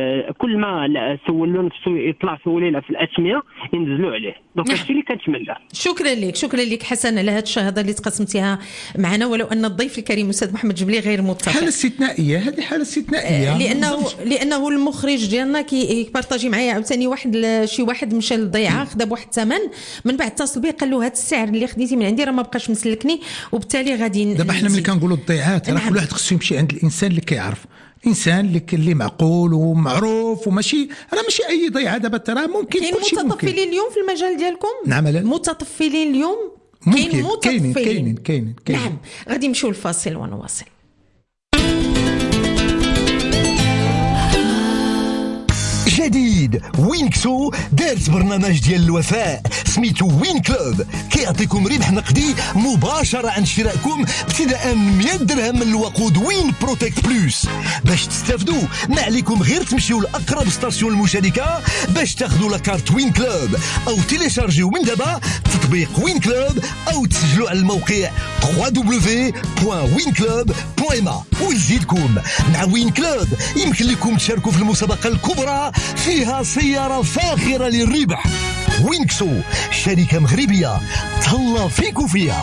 كل ما سولوا نفسه يطلع سوليله في الاثمنه ينزلوا عليه. دونك هادشي اللي كنتمنى. شكرا لك حسن على هذه الشهاده اللي تقسمتيها معنا، ولو ان الضيف الكريم استاذ محمد جبلي غير متفق. حاله استثنائيه، هذه حاله استثنائيه لانه المخرج ديالنا كيبارطاجي معايا عاوتاني شي واحد مشى للضيعه خدا بواحد الثمن، من بعد اتصل به قال له هذا السعر اللي خديتي من عندي راه ما بقاش مسلكني، وبالتالي غادي دابا حنا ملي كنقولوا الضيعات راه كل واحد خصو يمشي عند الانسان اللي كيعرف، انسان اللي معقول ومعروف، وماشي راه ماشي اي ضيعه. دابا ترى ممكن كاين متطفلين اليوم في المجال ديالكم. نعم متطفلين اليوم كاين. نعم غادي نمشيو للفاصل ونواصل. جديد وينكسو دارت برنامج ديال الوفاء سميتو وين كلوب، كيعطيكم ربح نقدي مباشرة عند شرائكم ابتداء 100 درهم من الوقود وين بروتكت بلوس. باش تستافدوا ما عليكم غير تمشيو لأقرب ستاسيون المشاركة باش تاخذوا لاكارت وين كلوب، أو تيليشارجيو من دابا تطبيق وين كلوب، أو تسجلوا على الموقع www.winclub.ma. ويزيدكم مع وين كلوب يمكن لكم تشاركوا في المسابقة الكبرى فيها سيارة فاخرة للربح. وينكسو شركة مغربية تهلا فيكو فيها.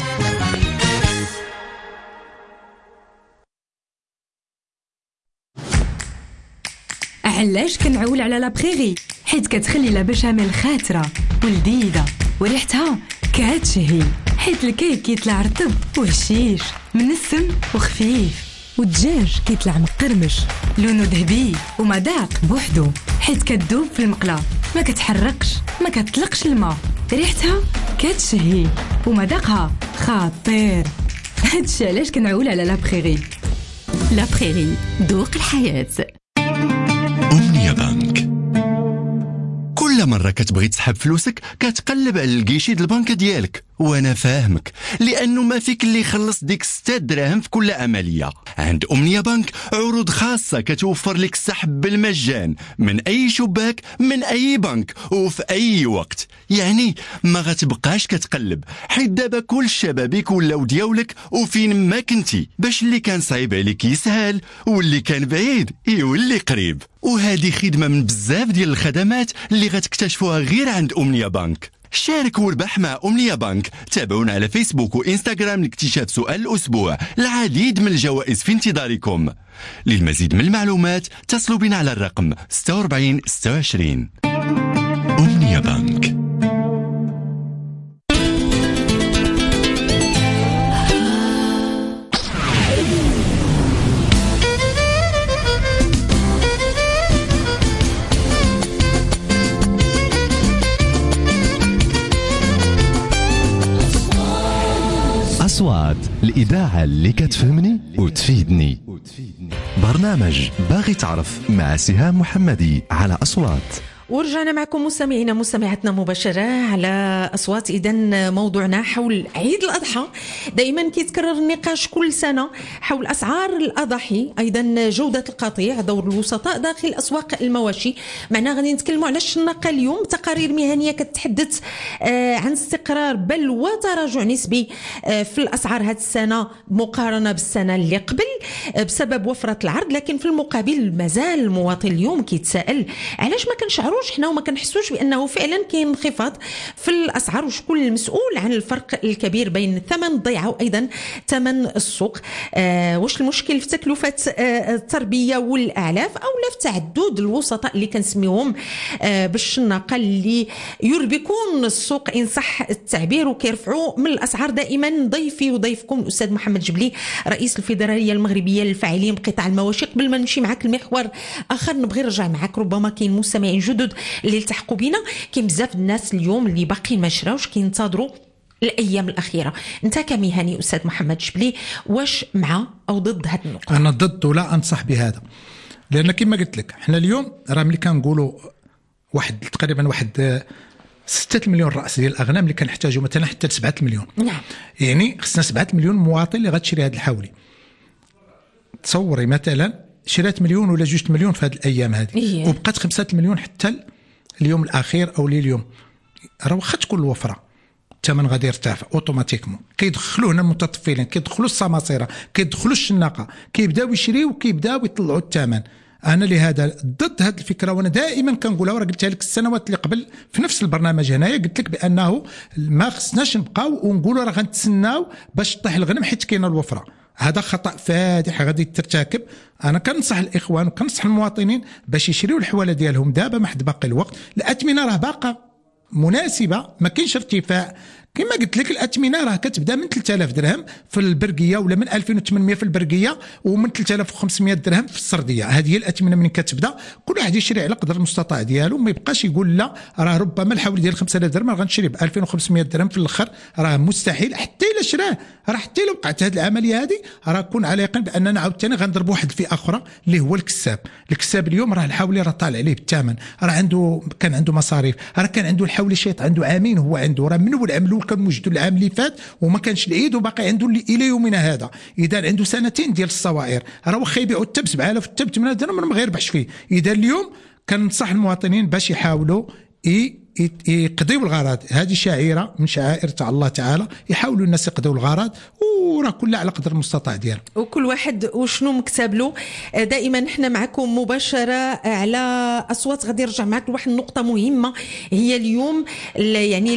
علاش كنعول على لابريغي؟ حيت كتخلي لا بشاميل خاترة ولذيذة وريحتها كتشهي، حيت الكيك كيطلع رطب وهشيش منسم وخفيف، والدجاج كيطلع مقرمش لونه ذهبي ومذاق بوحدو، حيت كتذوب في المقله ما كتحرقش ما كتطلقش الماء، ريحتها كتشهي ومذاقها خطير. هادشي علاش كنعول على لابريغي. لابريغي ذوق الحياة. أمنية بنك. كل مرة كتبغي تسحب فلوسك كتقلب على الكيشي د البنك ديالك، وانا فاهمك لانه ما فيك اللي يخلص ديك 6 دراهم في كل عملية. عند أمنية بنك عروض خاصة كتوفر لك السحب بالمجان من اي شباك من اي بنك وفي اي وقت، يعني ما غتبقاش كتقلب، حيت دابا كل الشبابيك ولاو ديالك وفين ما كنتي، باش اللي كان صعيب عليك يسهل واللي كان بعيد يولي قريب. وهذه خدمة من بزاف ديال الخدمات اللي غتكتشفوها غير عند أمنية بنك. شارك وربح مع أمنية بنك. تابعونا على فيسبوك وإنستغرام لاكتشاف سؤال الأسبوع، العديد من الجوائز في انتظاركم. للمزيد من المعلومات اتصلوا بنا على الرقم 46 26. أمنية بنك. أصوات الإذاعة اللي كتفهمني وتفيدني. برنامج باغي تعرف مع سهام محمدي على أصوات. ورجعنا معكم مستمعينا مستمعاتنا مباشرة على أصوات. إذن موضوعنا حول عيد الأضحى. دائما كيتكرر النقاش كل سنة حول أسعار الأضاحي، أيضا جودة القطيع، دور الوسطاء داخل أسواق المواشي. معنا غادي نتكلموا على الشناقة اليوم. تقارير مهنية كتحدث عن استقرار بل وتراجع نسبي في الأسعار هذه السنة مقارنة بالسنة اللي قبل بسبب وفرة العرض، لكن في المقابل مازال المواطن اليوم كيتساءل علاش ما كنشعروش حنا وما كنحسوش بانه فعلا كاين انخفاض في الاسعار، وشكون المسؤول عن الفرق الكبير بين ثمن الضيعه وايضا ثمن السوق. واش المشكل في تكلفه التربيه والاعلاف او لا في تعدد الوسطاء اللي كنسميوهم بالشناقه اللي يربكون السوق ان صح التعبير وكيرفعوا من الاسعار؟ دائما ضيفي وضيفكم الاستاذ محمد جبلي رئيس الفيدراليه المغربيه للفاعلين بقطاع المواشي. قبل ما نمشي معك المحور اخر نبغي نرجع معك، ربما كاين مستمعين جدد اللي التحقوا بينا، كاين بزاف الناس اليوم اللي باقي ما شراوش كينتظروا الايام الاخيره. انت كمهني استاذ محمد جبلي واش مع او ضد هذه النقطه؟ انا ضد ولا انصح بهذا، لان كما قلت لك احنا اليوم راه ملي كنقولوا تقريبا 6 مليون راس ديال الاغنام اللي كنحتاجوا مثلا حتى 7 مليون. نعم. يعني خصنا 7 مليون مواطن اللي غتشري هذا الحولي. تصوري مثلا شرات مليون ولا 2 مليون في هذه الايام هذه، وبقات 5 مليون حتى اليوم الاخير او اليوم. راه واخا تكون الوفره الثمن غادي يرتفع اوتوماتيكمون. كيدخلوا هنا المتطفلين، كيدخلوا السماسره، كيدخلوا الشناقه، كيبداو يشريو وكيبداو يطلعوا الثمن. انا لهذا ضد هذه الفكره، وانا دائما كنقولها وراه قلتها لك السنوات اللي قبل في نفس البرنامج هنايا، قلت لك بانه ما خصناش نبقاو ونقولوا راه غنتسناو باش طيح الغنم حيت كاينه الوفره. هذا خطأ فادح غادي ترتكب. أنا كنصح الإخوان وكنصح المواطنين باش يشريوا الحوالة ديالهم دابا ما حد باقي الوقت. الأثمنة راه باقة مناسبة، ما كاينش ارتفاع. كما قلت لك الأثمنة راه كتبدا من 3000 درهم في البرقية ولا من 2800 في البرقية ومن 3500 درهم في السردية. هذه هي الأثمنة من كتبدا. كل واحد يشري على قدر المستطاع ديالو، ما يبقاش يقول لا راه ربما الحول ديال 5000 درهم غنشري ب 2500 درهم في الاخر. راه مستحيل. حتى الا شراه راه حتى الا وقعت هذه العمليه هذه راه كون على يقين باننا عاوتاني غنضرب واحد الفئه اخرى اللي هو الكساب. الكساب اليوم راه الحولي راه طالع عليه بالثمن، راه كان عنده مصاريف، راه كان عنده الحولي شيط عنده عامين هو عنده، راه من اول عام الاول كان موجود العام اللي فات وما كانش العيد وباقي عنده الى يومنا هذا. اذا عنده سنتين ديال الصوائر، راه واخا يبيعوا حتى ب 7000 حتى ب 8000 درهم ما غيربحش فيه. اذا اليوم كننصح المواطنين باش يحاولوا يقضيوا الغرض. هذه شعيره من شعائر تاع الله تعالى، يحاولوا الناس يقضيوا الغرض وراه كلها على قدر المستطاع ديالو، وكل واحد وشنو مكتب له. دائما نحن معكم مباشره على اصوات. غادي نرجع معك لواحد النقطه مهمه، هي اليوم يعني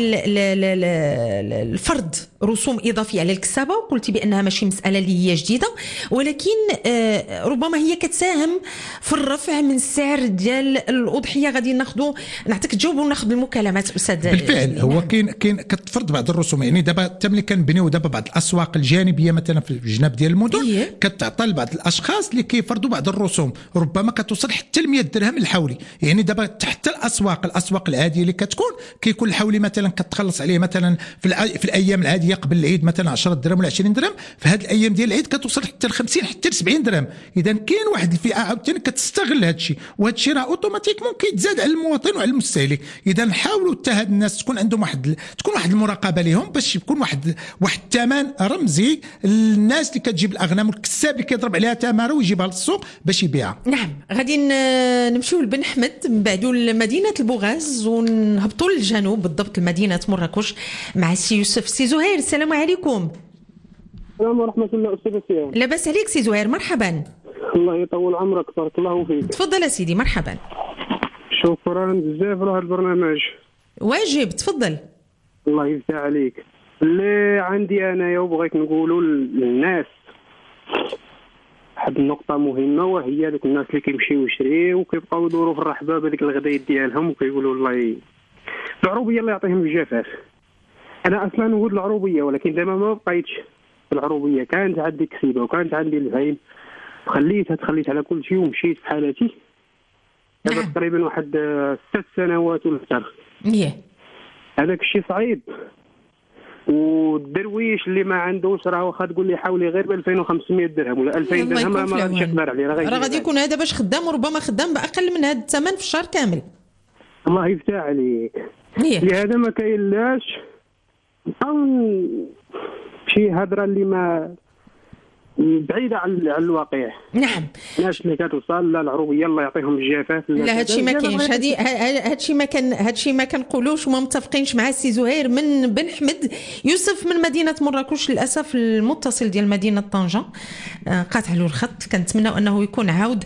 الفرض رسوم اضافيه على الكسابه، وقلتي بانها ماشي مساله اللي هي جديده، ولكن ربما هي كتساهم في الرفع من السعر ديال الاضحيه. غادي نعطيك تجاوب وناخذ المكالمات استاذ. بالفعل هو كاين كتفرض بعض الرسوم. يعني دابا حتى ملي كنبنيو دابا بعض الاسواق الجانبيه مثلا في الجناب ديال المدن كتعطى لبعض الاشخاص اللي كيفرضوا بعض الرسوم، ربما كتوصل حتى ل 100 درهم الحولي. يعني دابا حتى الاسواق العاديه اللي كيكون الحولي مثلا كتخلص عليه مثلا في الايام العاديه قبل العيد مثلا 10 درهم ولا 20 درهم، في هذه الايام ديال العيد كتوصل حتى ل 50 حتى ل 70 درهم. اذا كاين واحد الفئه عاوتاني كتستغل هذا الشيء، وهذا الشيء راه اوتوماتيكمون كيتزاد على المواطن وعلى المستهلك. اذا نحاولوا حتى هاد الناس تكون عندهم تكون واحد المراقبه لهم باش يكون واحد الثمن رمزي للناس اللي كتجيب الاغنام، والكساب اللي كيضرب عليها تماره ويجيبها للسوق باش يبيعها. نعم. غادي نمشيو لبن احمد من بعدو لمدينه البوغاز ونهبطوا للجنوب بالضبط لمدينه مراكش مع سي يوسف. سي زهير السلام عليكم. السلام ورحمه الله استاذ سيان. لاباس عليك سي زهير؟ مرحبا. الله يطول عمرك بارك الله فيك. تفضل يا سيدي. مرحبا. شكرا بزاف على هذا البرنامج. واجب تفضل. الله يفتح عليك. اللي عندي انايا وبغيت نقولوا للناس واحد النقطه مهمه، وهي ديك الناس اللي كيمشيو يشريو وكيبقاو يدوروا في الرحبه بهذيك الغدايات ديالهم وكيقولوا الله العروبيه الله يعطيهم الجفاف. انا اصلا ولد العروبيه، ولكن دابا ما بقيتش العروبيه. كانت عندي كسيبه وكانت عندي الفهم، تخليت على كل شيء ومشيت في حالتي. دابا تقريبا واحد 6 سنوات ولا اكثر. هذاك الشيء صعيب. والدرويش اللي ما عندوش راه واخا تقول لي حاولي غير ب 2500 درهم ولا 2000 درهم ما غاديش يقدر عليه. راه غادي يكون هذا باش خدام وربما خدام باقل من هذا الثمن في الشهر كامل. الله يفتح عليك. لهذا ما كاينلاش شي هضره اللي ما بعيده عن الواقع. نعم. الناس اللي كتوصل لا العروبيه الله يعطيهم الجفاف. لا هادشي ما كاينش. هادشي ما كنقولوش وما متفقينش مع السي زهير من بن حمد. يوسف من مدينه مراكش للاسف المتصل ديال مدينه طنجه قاطع له الخط. كنتمنى انه يكون عاود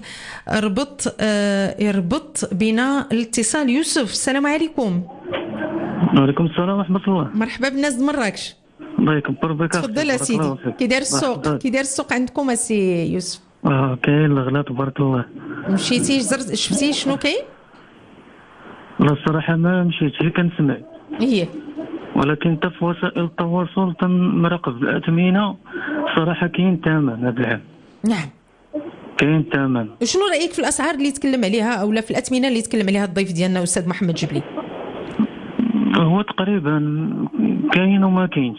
يربط بنا الاتصال. يوسف السلام عليكم. وعليكم السلام ورحمه الله. مرحبا بالناس د مراكش. الله يكبر بك. تفضل اسيدي. كي داير السوق عندكم اسي يوسف؟ كاين الغلا تبارك الله. مشيتي شفتي شنو كاين؟ لا الصراحه ما مشيتش كنسمع. ولكن حتى في وسائل التواصل تنراقب الاثمنه صراحه كاين ثمن هذا العام. نعم كاين ثمن. شنو رايك في الاسعار اللي تكلم عليها او لا في الاثمنه اللي تكلم عليها الضيف ديالنا استاذ محمد جبلي؟ هو تقريبا كاين وما كاينش.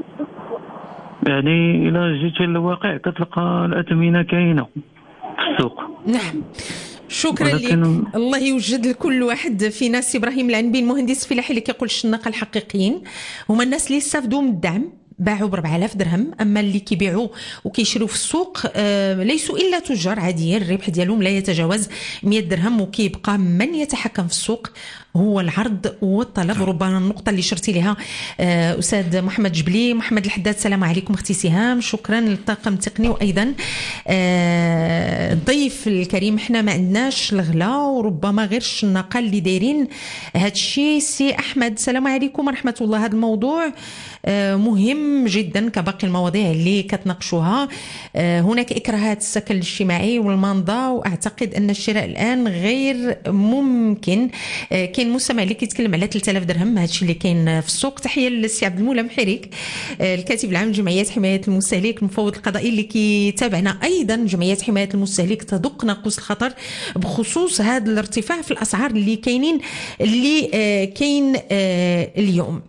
يعني الى جيتي للواقع كتلقى الاثمنه كاينه في السوق. نعم شكرا لك. الله يوجد لكل واحد فينا. سي ابراهيم العنبي المهندس الفلاحي اللي كيقول الشناقه الحقيقيين هما الناس اللي استفدوا من الدعم باعوا ب 4000 درهم. اما اللي كيبيعوا وكيشريوا في السوق ليسوا الا تجار عاديين الربح ديالهم لا يتجاوز 100 درهم. وكيبقى من يتحكم في السوق هو العرض والطلب. ربما النقطة اللي شرتي لها أستاذ محمد جبلي. محمد الحداد السلام عليكم أختي سهام. شكرا للطاقم التقني وأيضا الضيف الكريم. احنا ما عندناش الغلا وربما غير الشناقة اللي دايرين هادشي. سي أحمد السلام عليكم ورحمة الله. هذا الموضوع مهم جدا كباقي المواضيع اللي كتناقشوها. هناك إكراهات السكن الاجتماعي والمنضة وأعتقد أن الشراء الآن غير ممكن. كاين مستمع اللي كيتكلم على 3000 درهم هادشي اللي كاين في السوق. تحيه للسي عبد المولى محرك الكاتب العام لجمعيه حمايه المستهلك المفوض القضائي اللي كيتابعنا. ايضا جمعيه حمايه المستهلك تدق ناقوس الخطر بخصوص هذا الارتفاع في الاسعار اللي كاينين كاين اليوم.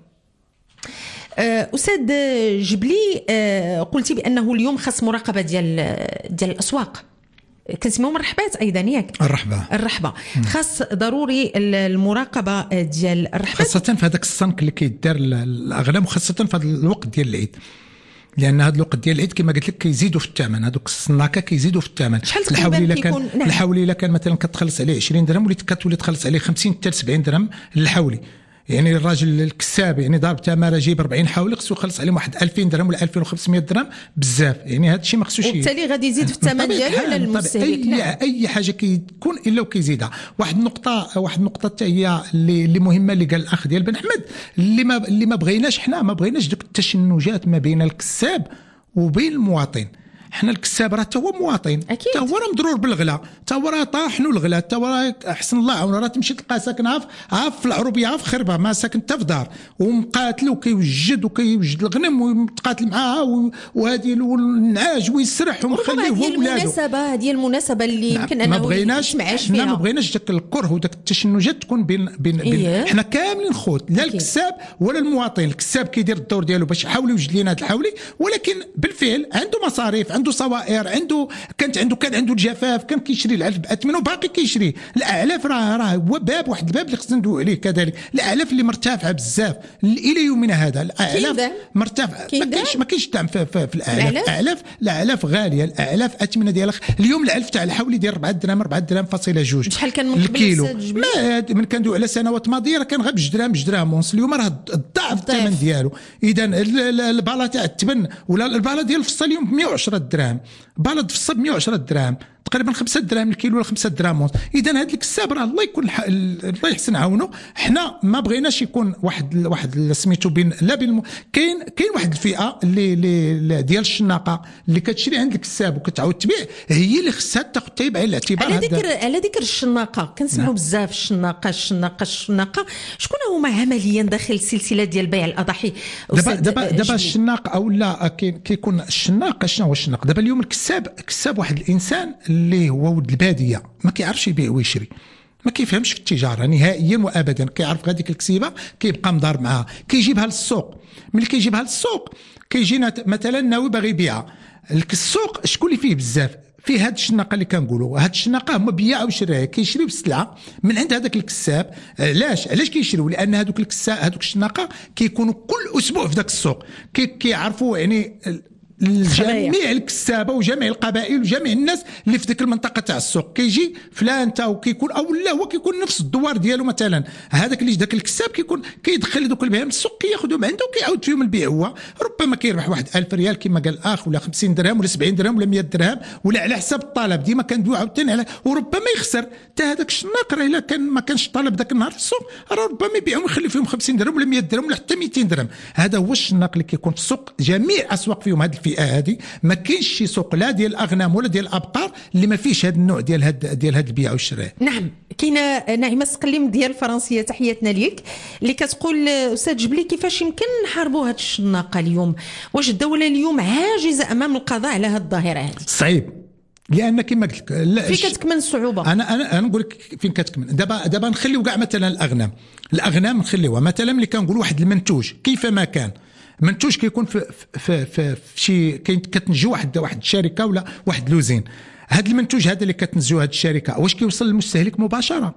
أستاذ جبلي قلتي بأنه اليوم خاص مراقبة ديال الأسواق. كنسميو مرحبات ايضا ياك الرحبه خاص ضروري المراقبه ديال الرحبات خاصه في هذاك الصنك اللي كيدار الاغلام وخاصه في هذا الوقت ديال العيد. لان هذا الوقت ديال العيد كما قلت لك كيزيدوا في الثمن. هذوك الصناكه كيزيدوا في الثمن. الحولي الا كان مثلا كتخلص عليه 20 درهم وليت كتولي تخلص عليه 50 حتى 70 درهم الحولي. يعني الراجل الكساب يعني ضارب تماره جيب 40 حولي خصو يخلص عليهم واحد 2000 درهم ولا 2500 درهم بزاف. يعني هذا الشيء ما خصوش وبالتالي غادي يزيد في الثمن ديالو على المستهلك. اي حاجه كيكون الا وكيزيدها. واحد النقطه حتى هي اللي مهمه اللي قال الاخ ديال بن حمد اللي ما بغيناش. حنا ما بغيناش دوك التشنجات ما بين الكساب وبين المواطن. حنا الكساب راه هو مواطن حتى هو راه مضرور بالغلا حتى هو راه طاحنوا الغلا حتى هو راه احسن الله عاون راه تمشي تلقى ساكن عاف في العروبيه في خربه ما ساكن حتى في دار ومقاتل وكيوجد الغنم ومتقاتل معاها وهذه والنعاج ويسرح ومخليه هو ولاده. هذه المناسبه اللي يمكن انه يسمعش فيها. ما بغيناش داك الكره وداك التشنجات تكون بين حنا كاملين خوت لا الكساب ولا المواطن. الكساب كيدير الدور ديالو باش يحاول يوجد لنا هذا الحولي ولكن بالفعل عنده مصاريف عنده صوائر كان عنده الجفاف كان كيشري العلف باثمنه وباقي كيشري. الاعلاف راه هو واحد الباب اللي خصنا ندويو عليه كذلك. الاعلاف اللي مرتفعه بزاف الى يومنا هذا. الاعلاف مرتفعه ما كاينش دعم في الاعلاف. الاعلاف غاليه. الاعلاف اثمنه ديالها اليوم العلف تاع الحولي ديال 4 درهم فاصله 2. شحال كان من الكيلو؟ من كندويو على سنوات ماضيه راه كان غير ب2 درهم ونص. اليوم راه الضعف الثمن ديالو. اذا الباله تاع التبن ولا الباله ديال الفصل اليوم ب 110 درهم. بلد في الصب 110 درهم تقريبا 5 درهم الكيلو ولا 5 درهم ونص. اذا هذا الكساب راه الله يحسن عاونه. حنا ما بغيناش يكون واحد سميتو بين لا بين كاين واحد الفئه اللي ديال الشناقه اللي كتشري عند الكساب وكتعاود تبيع هي اللي خصها تاخذ بعين الاعتبار. على ذكر الشناقه كنسمعوا بزاف الشناقه. شكون هما عمليا داخل السلسله ديال بيع الاضاحي؟ دابا الشناق او لا كيكون الشناق. شنو هو الشناق؟ دابا اليوم الكساب واحد الانسان اللي هو ولد الباديه ما كيعرفش يبيع ويشري ما كيفهمش في التجاره نهائيا وابدا. كيعرف هذيك الكسيبه كيبقى مضارب معها كيجيبها للسوق. ملي كيجيبها للسوق كيجينا مثلا ناوي باغي يبيعها. السوق شكون اللي فيه بزاف في هاد الشناقه اللي كنقولوا، هاد الشناقه هما بياع وشرايه كيشريو السلعه من عند هذاك الكساب. علاش كيشريو؟ لان هذوك الكساب هذوك الشناقه كيكونوا كل اسبوع في ذاك السوق، كيعرفوا يعني جميع الكسابه وجميع القبائل وجميع الناس اللي في ذيك المنطقه تاع السوق. كيجي فلان تا وكيكون او لا هو كيكون نفس الدوار ديالو. مثلا هذاك اللي ذاك الكساب كيكون كيدخل دوك البهائم السوق كياخذهم عنده وكيعاود فيهم البيع. هو ربما كيربح واحد 1000 ريال كما قال الاخ، ولا 50 درهم ولا 70 درهم ولا 100 درهم، ولا على حساب الطلب. ديما كندويو عاوتاني على، وربما يخسر حتى هذاك الشناق. راه الا كان ما كانش طلب ذاك النهار في السوق راه ربما يبيعهم ويخلي فيهم 50 درهم ولا 100 درهم ولا حتى 200 درهم. هذا هو الشناق اللي كيكون في السوق. جميع الاسواق فيهم هذه الفئه هذه. ما كاينش شي سوق لا ديال الاغنام ولا ديال الابقار اللي ما فيش هذا النوع ديال هاد البيع والشراء. نعم. كاينه نعيمه السقليم ديال الفرنسيه، تحياتنا ليك، اللي كتقول استاذ جبلي كيفاش يمكن نحاربوا هاد الشناقه اليوم؟ واش الدوله اليوم عاجزه امام القضاء على هاد الظاهره هذه؟ صعيب، لان كما قلت لك فين كتكمن الصعوبه؟ انا نقول لك فين كتكمن. دابا نخليو كاع مثلا الاغنام نخليوها مثلا. ملي كنقول واحد المنتوج كيف ما كان منتوج كيكون في شي كتنجو واحد الشركه ولا واحد لوزين. هذا المنتوج هذا اللي كتنزو هذه الشركه واش كيوصل للمستهلك مباشره؟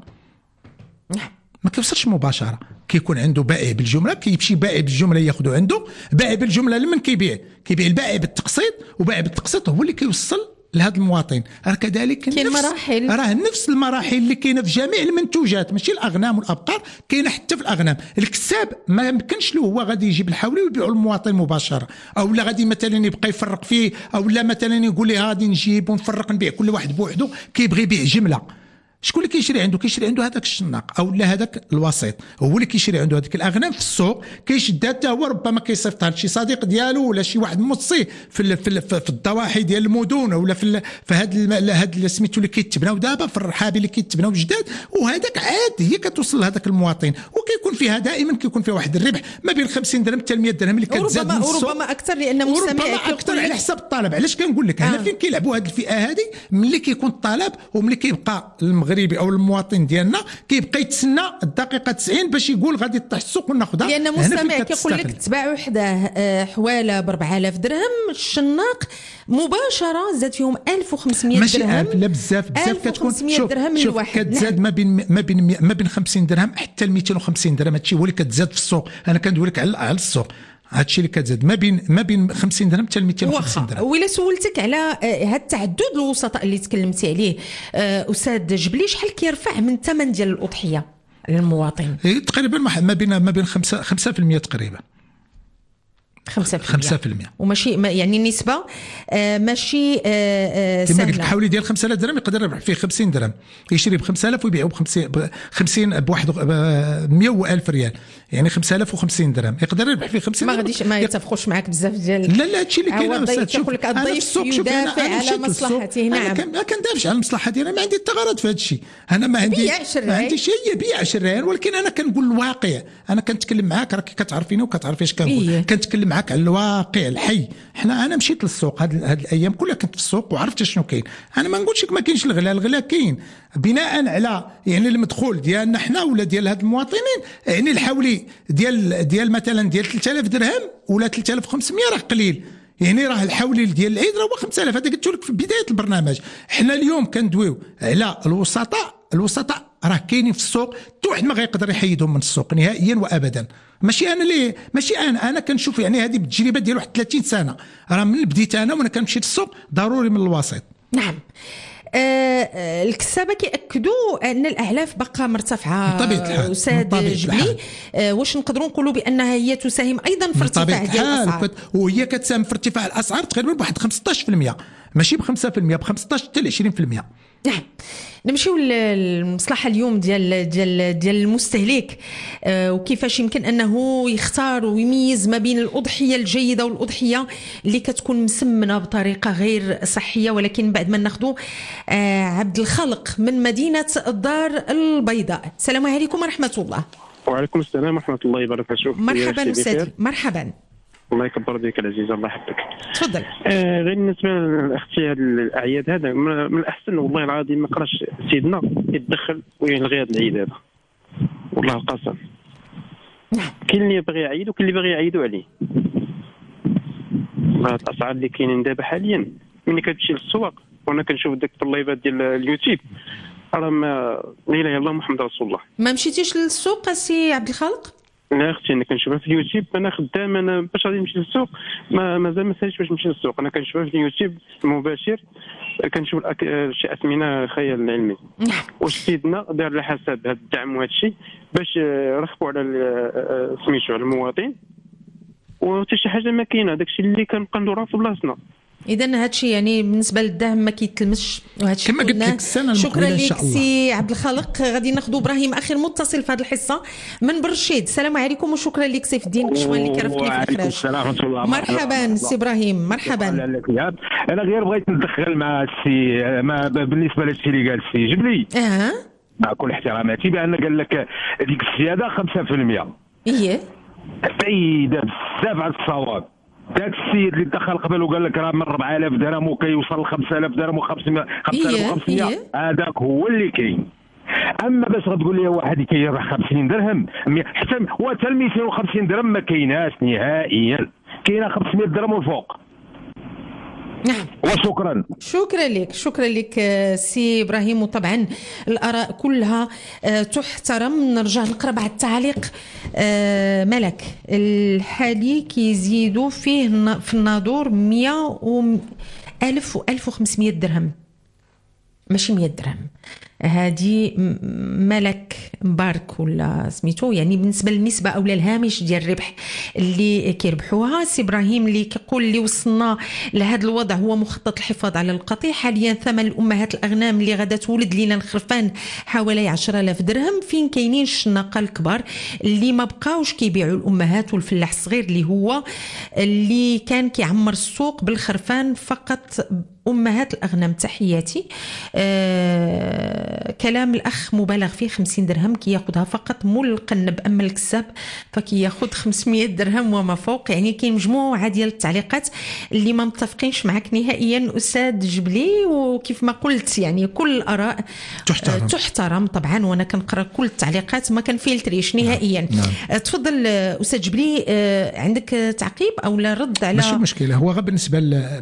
ما كيوصلش مباشره. كيكون عنده بائع بالجمله، كيمشي بائع بالجمله ياخذو عنده. بائع بالجمله لمن كيبيع البائع بالتقسيط، وبائع بالتقسيط هو اللي كيوصل لهذا المواطن. راه كذلك كاين مراحل، راه نفس المراحل اللي كاينه في جميع المنتوجات، ماشي الاغنام والابقار، كاينه حتى في الاغنام. الكساب ما يمكنش له هو غادي يجيب الحولي ويبيعوا للمواطن مباشره، او لا غادي مثلا يبقى يفرق فيه، او لا مثلا يقول لي غادي نجيب ونفرق نبيع كل واحد بوحده. كيبغي يبيع جمله. شكون اللي كيشري عنده هذاك الشناق او لا هذاك الوسيط، هو اللي كيشري عنده هذيك الاغنام في السوق. كيشدها حتى هو، ربما كيصيفطها لشي صديق ديالو ولا شي واحد موصي في الضواحي ديال المدن، ولا في هاد سميتو اللي كيتبناو دابا في الرحابي اللي كيتبناو جداد. وهذاك عاد هي كتوصل لهذاك المواطن، وكيكون فيها دائما كيكون فيها واحد الربح ما بين 50 درهم حتى 100 درهم اللي كتزاد من السوق، وربما اكثر، لان مستمع اكثر على حساب الطلب. علاش كنقول لك هنا فين كيلعبوا هذه الفئه هذه؟ ملي كيكون الطلب وملي كيبقى المغربي او المواطن ديالنا كيبقى يتسنى الدقيقه 90 باش يقول غادي يطيح السوق وناخذها. لان مستمع كيقول لك تباع وحده حواله ب 4000 درهم، الشناق مباشره زاد فيهم 1500 درهم. ماشي لا بزاف كتكون. شوف كتزاد ما بين 50 درهم حتى ل 250 درهم. هادشي هو اللي كتزاد في السوق. انا كندوي لك على السوق. هادشي اللي كتزاد ما بين 50 درهم حتى ل 250 درهم. وإلا سولتك على هاد التعدد الوسطاء اللي تكلمتي عليه استاذ جبلي، شحال كيرفع من الثمن ديال الاضحيه للمواطن؟ تقريبا ما بين 5% تقريبا. 5%. وماشي يعني النسبه ماشي سهله. كما قلت الحولي ديال 5000 درهم يقدر يربح فيه 50 درهم، يشري ب 5000 ويبيعوا ب 50 بواحد 100,000 ريال، يعني 5050 درهم يقدر يربح فيه 50. ما غاديش ما يتفقوش معك بزاف ديال. لا هادشي اللي كاين. كيقول لك الضيف يدافع على مصلحته. نعم، ما كندافعش على المصلحه ديالي، ما عندي التغرض في هذا الشيء. انا ما عندي شيء بيع شريان، ولكن انا كنقول الواقع. انا كنتكلم معاك، راك كتعرفيني وكتعرفي اش كنقول. كنتكلم معاك على الواقع الحي. انا مشيت للسوق هاد الايام كلها، كنت في السوق وعرفت شنو كاين. انا ما نقولش لك ما كاينش الغلا كاين، بناء على يعني المدخول ديالنا حنا ولا ديال هاد المواطنين. يعني الحولي ديال مثلا ديال 3000 درهم ولا 3500 راه قليل. يعني راه الحولي ديال العيد راه هو 5000. هذا قلت لك في بدايه البرنامج. حنا اليوم كندويو على الوسطاء راه كاينين في السوق، حتى واحد ما غيقدر يحيدهم من السوق نهائيا وابدا. ماشي انا كنشوف يعني هذه بالتجربه ديال واحد 30 سنه. راه من بديت انا وانا كنمشي للسوق ضروري من الوسيط. نعم. الكسابه كيأكدوا ان الاعلاف باقا مرتفعه بطبيعه الحال. استاذ جبلي، واش نقدروا نقولوا بانها هي تساهم ايضا في ارتفاع ديال الاسعار؟ وهي كتساهم في ارتفاع الاسعار تقريبا بواحد 15%، ماشي ب 5%، ب 15 حتى ل 20%. نعم. نمشيو للمصلحه اليوم ديال المستهلك، وكيفاش يمكن انه يختار ويميز ما بين الاضحيه الجيده والاضحيه اللي كتكون مسمنه بطريقه غير صحيه. ولكن بعد ما ناخذوا عبد الخالق من مدينه الدار البيضاء. السلام عليكم ورحمه الله. وعليكم السلام ورحمه الله وبركاته. مرحبا استاذ. مرحبا. الله يكبر بك العزيز، الله يحفظك. تفضل. غير بالنسبه لاختي هذه الاعياد، هذا من الاحسن والله العظيم ما قراش سيدنا يتدخل ويلغي هذا العيد هذا، والله القسم. كاين اللي باغي يعيد وكاين اللي باغي يعيدوا عليه. الاسعار اللي كاينين دابا حاليا، ملي كتمشي للسوق وانا كنشوف ديك الطليبات ديال اليوتيوب راه ما لا اله الا الله محمد رسول الله. ما مشيتيش للسوق سي عبد الخالق؟ لا اختي انا كنشوفها في اليوتيوب، انا خدام، انا باش غادي نمشي للسوق مازال ما ساليش باش نمشي للسوق، انا كنشوفها في اليوتيوب مباشر، كنشوف شي اثمنه خيال علمي. واش سيدنا دار على حسب هذا الدعم وهذا الشيء باش رخبوا على سميتو على المواطن، وحتى شي حاجه ما كاينه، داكشي اللي كنبقى ندورها في بلاصتنا. اذا هذا الشيء يعني بالنسبه للدعم ما كيتلمش، وهذا الشيء كما قلت لك السنه شكرا المقبله ان لك شاء الله. سي عبد الخالق. غادي ناخذ ابراهيم اخر متصل في هذه الحصه من برشيد. السلام عليكم وشكرا لك سيف الدين، شكرا لك رافقني في الاخراج. السلام ورحمه الله. مرحبا سي ابراهيم، مرحبا. انا غير بغيت ندخل مع السي بالنسبه للشيء اللي قال السي جبلي مع كل احتراماتي بان قال لك ديك الزياده 5%. ايه بعيده بزاف على الصواب. ذاك السيد اللي دخل قبل وقال لك راه من 4000 درهم وكيوصل ل 5000 درهم و500 5500 هذاك هو اللي كاين. اما باش غتقول لي واحد كيربح 50 درهم حتى 250 درهم ما كايناش نهائيا، كاينه 500 درهم والفوق. نعم وشكرا. شكرا لك سي ابراهيم. وطبعا الاراء كلها تحترم. نرجع نقرا بعض التعليق. ملك الحالي كيزيدوا فيه في الناظور 100 و 1000 و 1500 درهم، ماشي 100 درهم. هذه ملك مبارك ولا سميتو، يعني بالنسبه للنسبه او الهامش ديال الربح اللي كيربحوها. سي ابراهيم اللي كيقول اللي وصلنا لهذا الوضع هو مخطط الحفاظ على القطيع. حاليا ثمن الامهات الاغنام اللي غادا تولد لينا الخرفان حوالي 10000 درهم. فين كاينين الشناقه الكبار اللي ما بقاوش كيبيعوا الامهات، والفلاح الصغير اللي هو اللي كان كيعمر السوق بالخرفان فقط امهات الاغنام. تحياتي. كلام الاخ مبالغ فيه. 50 درهم كياخذها فقط مول القنب، اما الكساب فكياخذ 500 درهم وما فوق. يعني كاين مجموعه ديال التعليقات اللي ما متفقينش معك نهائيا استاذ جبلي. وكيف ما قلت يعني كل الاراء تحترم طبعا، وانا كنقرا كل التعليقات ما كنفلتريش نهائيا. نعم. تفضل استاذ جبلي، عندك تعقيب او لا رد على؟ ماشي مشكله. هو غير بالنسبه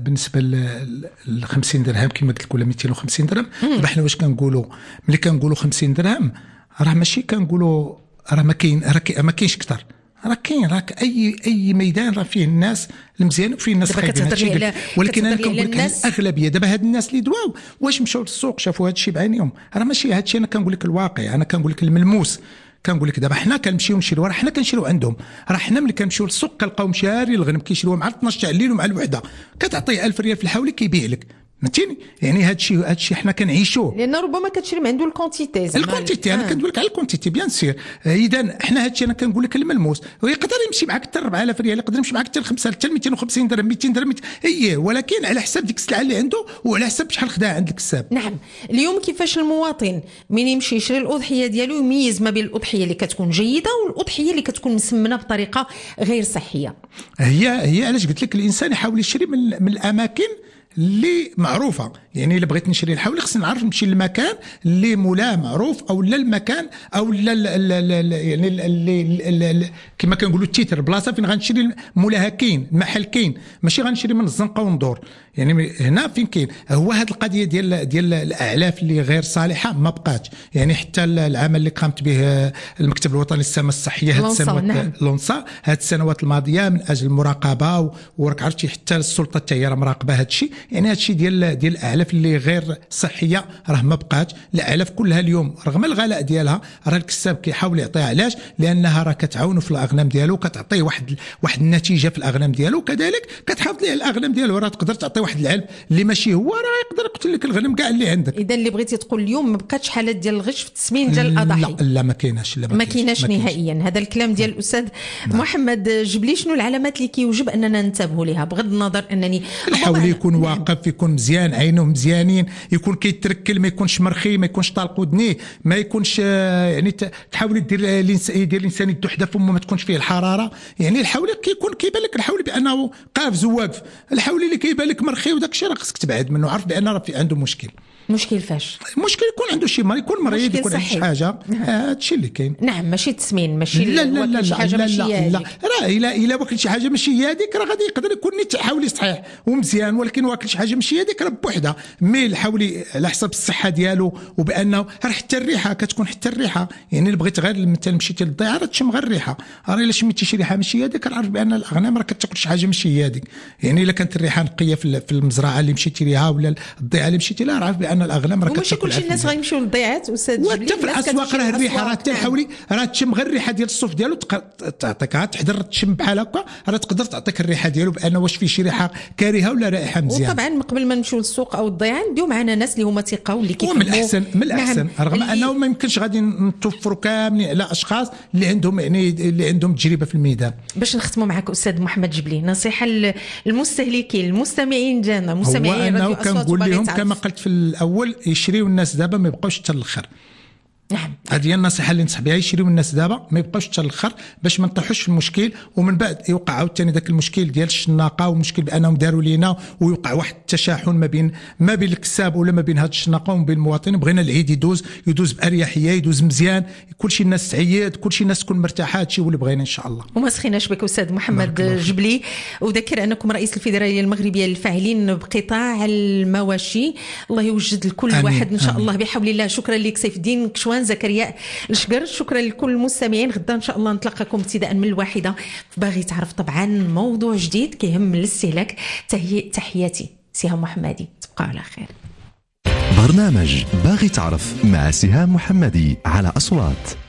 ل 50 درهم كما قلت لك ولا 250 درهم. دابا حنا واش كنقولوا ملي كنقولوا 50 درهم راه ماشي كنقولوا راه ما كاينش اكثر، راه كاين، راه اي ميدان راه فيه الناس المزيان وفيه الناس الخايبين، ولكن انا كنقول لك الاغلبيه دابا هاد الناس اللي دواو واش مشاو للسوق شافوا هذا الشيء بعينيهم، راه ماشي هذا الشيء. انا كنقول لك الواقع، انا كنقول لك الملموس. كنقول لك دابا حنا كنمشيو نشريو، راه حنا كنشريو عندهم، راه حنا ملي كنمشيو للسوق كنلقاو مشاري الغنم كيشريوه مع 12 تاع الليل ومع الوحده، كتعطيه 1000 ريال في الحاولي كيبيع لك، فهمتيني؟ يعني هذا الشيء حنا كنعيشوه، لان ربما كتشري من عنده الكونتيتي. انا كندوي لك على الكونتيتي بيان سير. اذا حنا هذا الشيء انا كنقول لك الملموس، ويقدر يمشي معك حتى 4000 ريال، يقدر يمشي معك حتى 5000 حتى 250 درهم 200 درهم ولكن على حساب ديك السلعه اللي عنده وعلى حساب شحال خداها عند الكساب. نعم. اليوم كيفاش المواطن من يمشي يشري الاضحيه ديالو يميز ما بين الاضحيه اللي كتكون جيده والاضحيه اللي كتكون مسمنه بطريقه غير صحيه؟ هي علاش قلت لك الانسان يحاول يشري من الاماكن اللي معروفه. يعني الا بغيت نشري الحولي خصني نعرف نمشي للمكان اللي مولاه معروف، او لا المكان او لا يعني كما كنقولوا التيتر بلاصه فين غنشري مولاها كاين، المحل كاين، ماشي غنشري من الزنقه وندور. يعني هنا فين كاين هو هذه القضيه ديال الاعلاف اللي غير صالحه ما بقاتش. يعني حتى العمل اللي قامت به المكتب الوطني للسلامه الصحيه هذه السنوات لونسا هذه السنوات الماضيه من اجل المراقبه، وراك عرفتي حتى السلطه حتى هي مراقبه هذا الشيء. يعني هذا الشيء ديال الاعلاف اللي غير صحيه راه ما بقاتش. الاعلاف كلها اليوم رغم الغلاء ديالها راه الكساب كيحاول يعطيها، علاش؟ لانها راه كتعاونوا في الاغنام ديالو، كتعطيه واحد النتيجه في الاغنام ديالو، وكذلك كتحافظ ليه الاغنام ديالو. راه تقدر تعطي واحد العلب اللي ماشي هو راه يقدر يقتل لك الغنم كاع اللي عندك. اذا اللي بغيتي تقول اليوم ما بقاتش حالات ديال الغش في التسمين ديال الاضاحي؟ لا ما كايناش، ما كايناش نهائيا. هذا الكلام ديال الاستاذ محمد جبلي. شنو العلامات اللي كيوجب اننا ننتبهوا لها بغض النظر انني الحولي يكون واقف، يكون مزيان، عينه مزيانين، يكون كيتركل، ما يكونش مرخي، ما يكونش طالق ودنيه، ما يكونش يعني تحاول دير الانسان يدو حدا فمه ما تكونش فيه الحراره. يعني الحولي كيبان لك الحولي بانه قافز وواقف. الحولي اللي كيبان لك مرخي وداك الشيء راه خصك تبعد منه، عارف بان راه عنده مشكل. مشكل فاش؟ المشكل يكون عنده شي مريض، يكون مريض، يكون عنده شي حاجه. هادشي اللي كاين. نعم، ماشي التسمين، ماشي لا لا لا شي حاجه ماشي هي لا راه الا واكل شي حاجه ماشي هي هذيك راه غادي يقدر يكون حاولي صحيح ومزيان، ولكن واكل شي حاجه ماشي هذيك راه بوحدها ميل حاولي على حسب الصحه ديالو، وبانه راه حتى الريحه كتكون، حتى الريحه يعني اللي بغيت غير مثلا مشيتي للضيعه راه تشم غير الريحه، راه الا شميتي شي ريحه ماشي هذيك راه عارف بان الاغنام راه كتاكل شي حاجه ماشي هي هذيك. يعني الا كانت الريحه نقيه في المزرعه اللي مشيتي ليها ولا الضيعه اللي مشيتي لها راه عارف بان الاغنام راه كتاكل. كلشي الناس غيمشيو للضيعات استاذ جبلي، وحتى في الاسواق راه الريحه راه تحاولي راه تشم غير الريحه ديال الصوف ديالو تعطيك تحضر تشم بحال هكا راه تقدر تعطيك الريحه ديالو بان واش فيه شي ريحه كارهه ولا رائحه مزيانه. وطبعا من قبل ما نمشيو للسوق او الضيعه نديو معنا ناس اللي هما ثقه واللي كيفهموا. من الاحسن رغم انه ما يمكنش غادي نتوفروا كاملين على اشخاص اللي عندهم يعني اللي عندهم تجربه في الميدان. باش نختموا معك استاذ محمد جبلي، نصيحه للمستهلكين المستمعين ديالنا مستمعين راديو اصوات، كنقول لهم كما قلت في الاول يشريوا الناس دابا ما يبقاوش حتى الاخر. نعم، هذه هي النصيحه اللي ننصح بها، يشريوا الناس دابا ما يبقاوش حتى الاخر باش ما نطيحوش في المشكل، ومن بعد يوقع عاوتاني ذاك المشكل ديال الشناقه ومشكل بانهم داروا لينا ويوقع واحد التشاحن ما بين الكساب ولا ما بين هذه الشناقه وما بين المواطنين. بغينا العيد يدوز باريحيه، يدوز مزيان، كلشي الناس تعيد، كلشي الناس تكون مرتاحه، هادشي هو اللي بغينا ان شاء الله. وما سخيناش بك استاذ محمد جبلي. وذكر انكم رئيس الفيدراليه المغربيه للفاعلين بقطاع المواشي. الله يوجد لكل واحد ان شاء الله بحول الله. شكرا لك سيف الدين كشوان زكريا الشقر، شكرا لكل المستمعين. غدا ان شاء الله نتلقاكم ابتداء من 1 باغي تعرف طبعا موضوع جديد كيهم الاستهلاك. تحياتي سهام محمدي، تبقى على خير. برنامج باغي تعرف مع سهام محمدي على أصوات.